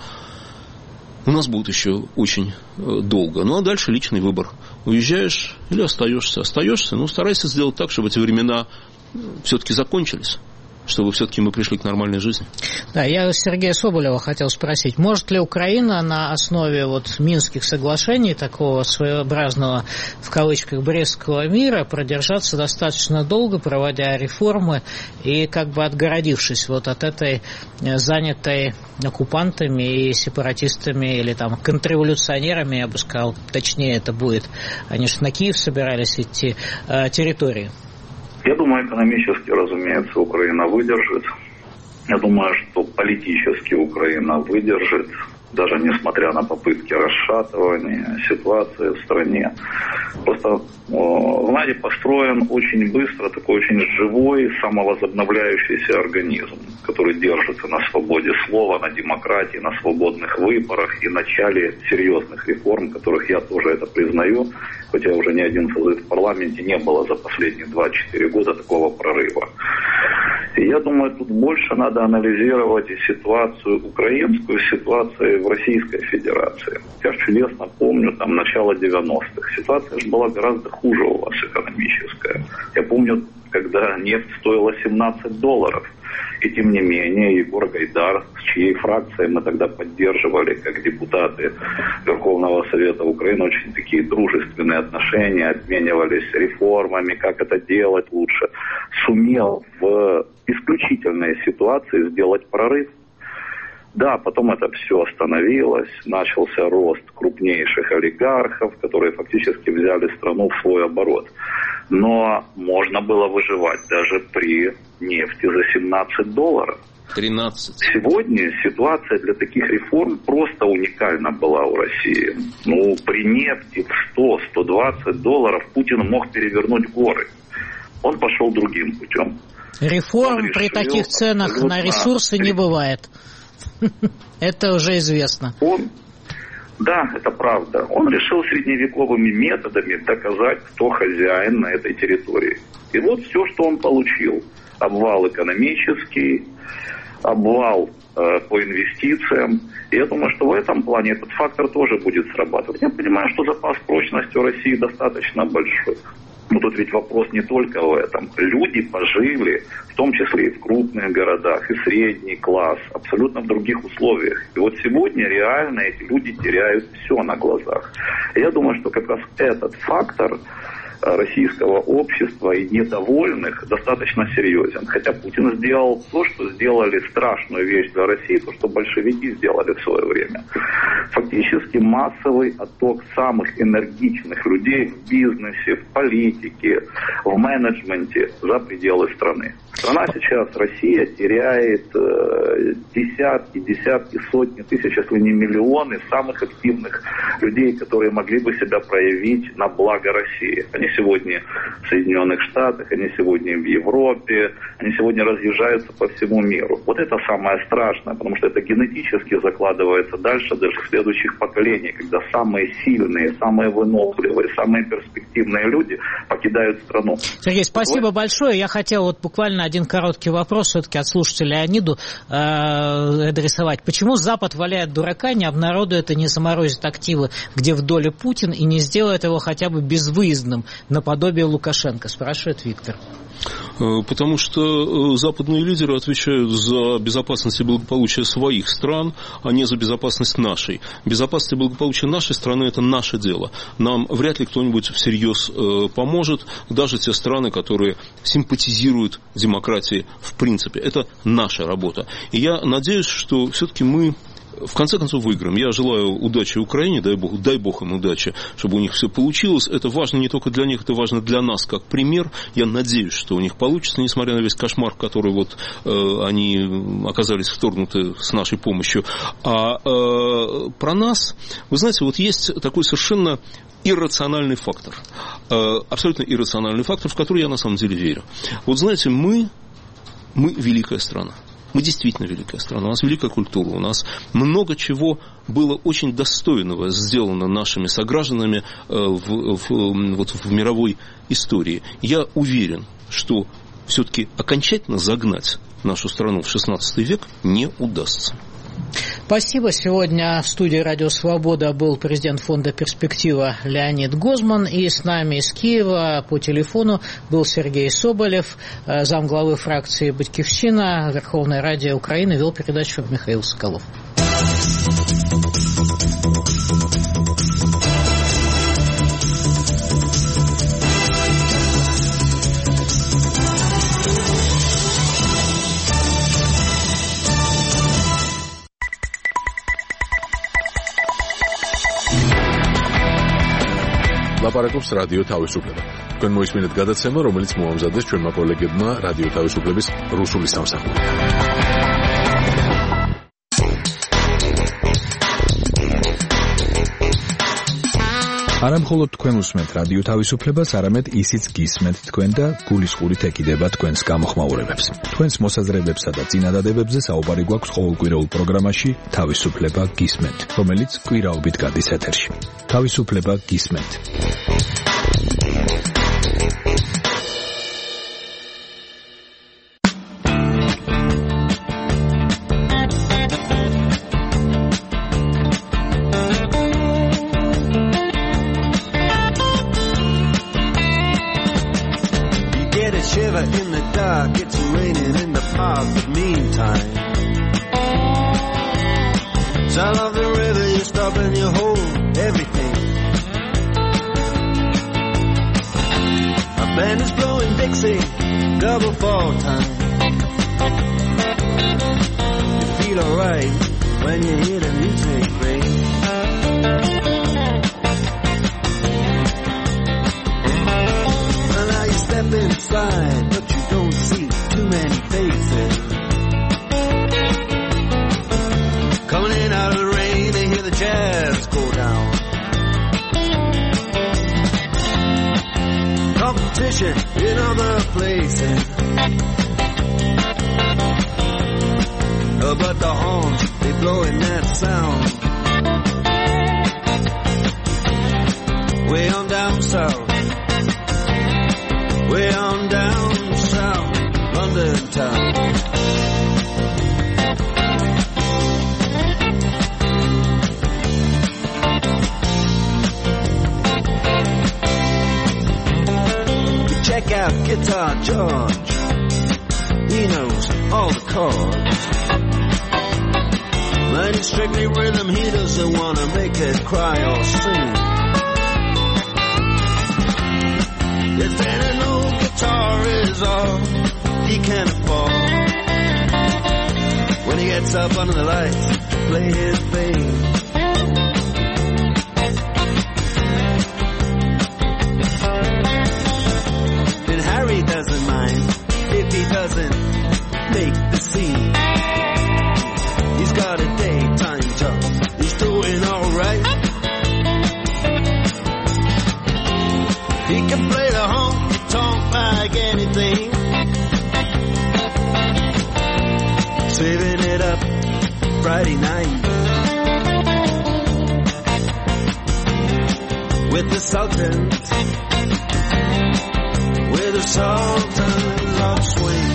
у нас будут еще очень долго. Ну, а дальше личный выбор. Уезжаешь или остаешься? Остаешься, ну, старайся сделать так, чтобы эти времена все-таки закончились. чтобы все-таки мы пришли к нормальной жизни. Да, я Сергея Соболева хотел спросить, может ли Украина на основе вот Минских соглашений, такого своеобразного, в кавычках, Брестского мира, продержаться достаточно долго, проводя реформы и как бы отгородившись вот от этой занятой оккупантами и сепаратистами или там контрреволюционерами, я бы сказал, точнее это будет, они же на Киев собирались идти, территории? Я думаю, экономически, разумеется, Украина выдержит. Я думаю, что политически Украина выдержит, даже несмотря на попытки расшатывания ситуации в стране. Просто, знаете, построен очень быстро такой очень живой, самовозобновляющийся организм, который держится на свободе слова, на демократии, на свободных выборах и начале серьезных реформ, которых я тоже это признаю, хотя уже ни один созыв в парламенте не было за последние два-четыре года такого прорыва. И я думаю, тут больше надо анализировать и ситуацию украинскую, и ситуацию в Российской Федерации. Я чудесно помню, там, начало девяностых. Ситуация же была гораздо хуже у вас экономическая. Я помню, когда нефть стоила семнадцать долларов. И тем не менее, Егор Гайдар, с чьей фракцией мы тогда поддерживали, как депутаты Верховного Совета Украины, очень такие дружественные отношения, обменивались реформами, как это делать лучше, сумел в исключительной ситуации сделать прорыв. Да, потом это все остановилось, начался рост крупнейших олигархов, которые фактически взяли страну в свой оборот. Но можно было выживать даже при нефти за семнадцать долларов. тринадцать. Сегодня ситуация для таких реформ просто уникальна была у России. Ну, при нефти в сто - сто двадцать долларов Путин мог перевернуть горы. Он пошел другим путем. Реформ решил, при таких ценах абсолютно на ресурсы не бывает. Это уже известно. Он, да, это правда. Он решил средневековыми методами доказать, кто хозяин на этой территории. И вот все, что он получил. Обвал экономический, обвал э, по инвестициям. И я думаю, что в этом плане этот фактор тоже будет срабатывать. Я понимаю, что запас прочности у России достаточно большой. Но тут ведь вопрос не только в этом. Люди пожили, в том числе и в крупных городах, и средний класс, абсолютно в других условиях. И вот сегодня реально эти люди теряют все на глазах. И я думаю, что как раз этот фактор российского общества и недовольных достаточно серьезен. Хотя Путин сделал то, что сделали страшную вещь для России, то, что большевики сделали в свое время. Фактически массовый отток самых энергичных людей в бизнесе, в политике, в менеджменте за пределы страны. Страна сейчас, Россия, теряет э, десятки, десятки, сотни тысяч, если не миллионы самых активных людей, которые могли бы себя проявить на благо России. Они сегодня в Соединенных Штатах, они сегодня в Европе, они сегодня разъезжаются по всему миру. Вот это самое страшное, потому что это генетически закладывается дальше даже в следующих поколениях, когда самые сильные, самые выносливые, самые перспективные люди покидают страну. Сергей, спасибо вот. большое. Я хотел вот буквально один короткий вопрос все-таки от слушателя Леониду э, адресовать. Почему Запад валяет дурака, не обнародует и не заморозит активы, где в доле Путин, и не сделает его хотя бы безвыездным, наподобие Лукашенко, спрашивает Виктор. Потому что западные лидеры отвечают за безопасность и благополучие своих стран, а не за безопасность нашей. Безопасность и благополучие нашей страны – это наше дело. Нам вряд ли кто-нибудь всерьез поможет, даже те страны, которые симпатизируют демократии в принципе. Это наша работа. И я надеюсь, что все-таки мы в конце концов выиграем. Я желаю удачи Украине, дай бог, дай бог им удачи, чтобы у них все получилось. Это важно не только для них, это важно для нас как пример. Я надеюсь, что у них получится, несмотря на весь кошмар, в который вот, э, они оказались вторгнуты с нашей помощью. А э, про нас, вы знаете, вот есть такой совершенно иррациональный фактор. Э, абсолютно иррациональный фактор, в который я на самом деле верю. Вот знаете, мы, мы великая страна. Мы действительно великая страна, у нас великая культура, у нас много чего было очень достойного сделано нашими согражданами в, в, вот в мировой истории. Я уверен, что все-таки окончательно загнать нашу страну в шестнадцатый век не удастся. Спасибо. Сегодня в студии «Радио Свобода» был президент фонда «Перспектива» Леонид Гозман, и с нами из Киева по телефону был Сергей Соболев, замглавы фракции «Батьківщина», Верховной Ради Украины, вел передачу Михаил Соколов. ლაპარაკობს რადიო თავისუფლება. თქვენ მოისმინეთ გადაცემა, რომელიც მოამზადეს ჩვენმა კოლეგებმა რადიო თავისუფლების რუსული სამსახური. არა მხოლოდ თქვენ უსმენთ რადიო თავისუფლებას, არამედ ისიც გისმენთ თქვენ და გულისყურით ეკიდება თქვენს გამოხმაურებებს. თქვენს მოსაზრებებსა და წინადადებებზე საუბარი გვაქვს ყოველკვირეულ პროგრამაში თავისუფლება გისმენთ, რომელიც კვირაობით გადის ეთერში. თავისუფლება გისმენთ. In the dark, it's raining in the park, but meantime, sound of the river, you stop and you hold everything. A band is blowing Dixie, double fall time. You feel alright when you hear the music ring. Well, now you step inside, but you don't see too many faces. Coming in out of the rain, they hear the jazz go down. Competition in other places. Oh, but the horns, they blowing that sound. Way on down south. Way on down south, London town. Check out Guitar George. He knows all the chords. But it's strictly rhythm, he doesn't want to make it cry or sing. If any no guitar is all he can afford, when he gets up under the lights to play his thing. Then Harry doesn't mind if he doesn't make the scene. He's got a daytime job, he's doing alright. He can play the honky-tonk like anything, saving it up Friday night with the Sultans, with the Sultans of Swing.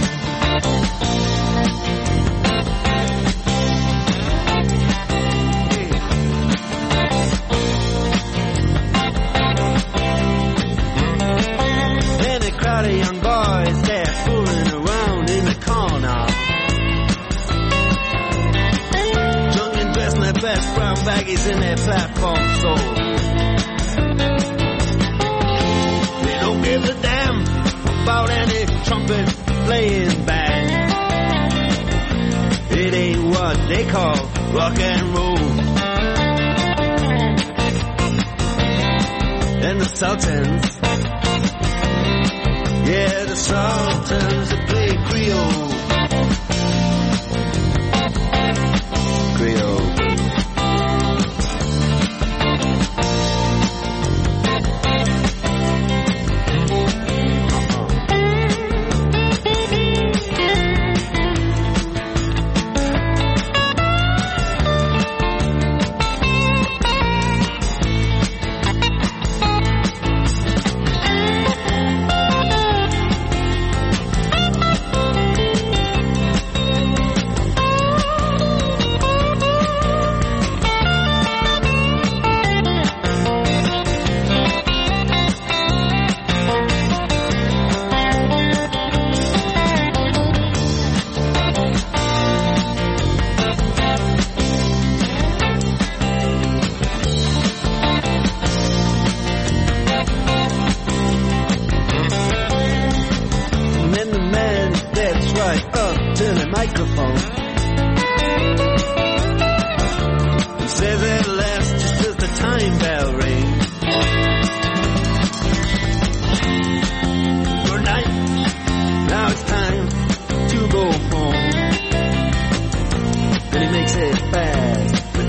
Crowd of young boys, they're fooling around in the corner, drunk and dressed in their best brown baggies in their platform soles. They don't give a damn about any trumpet playing band. It ain't what they call rock and roll. And the Sultans, yeah, the Sultans that play Creole. Creole.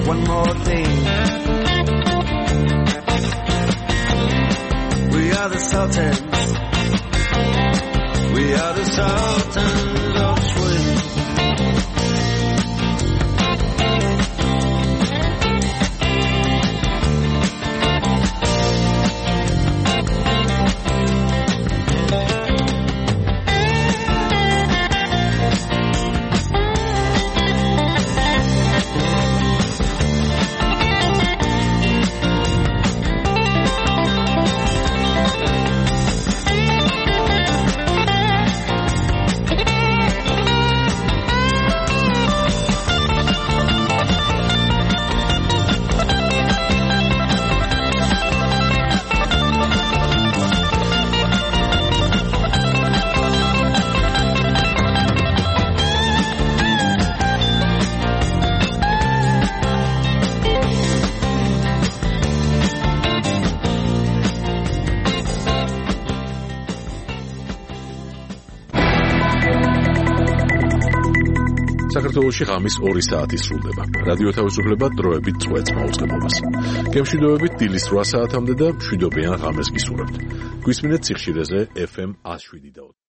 one more thing. We are the Sultans. We are the Sultans of Swing. საქართველოში ღამის ორი საათი სრულდება. რადიო თავისუფლება დროებით წვეთს მაუწყებლობას. გემშვიდობებით დილის რვა საათამდე და მშვიდობიან ღამეს გისურვებთ. გვისმინეთ სიხშირეზე ეფ ემ one oh seven.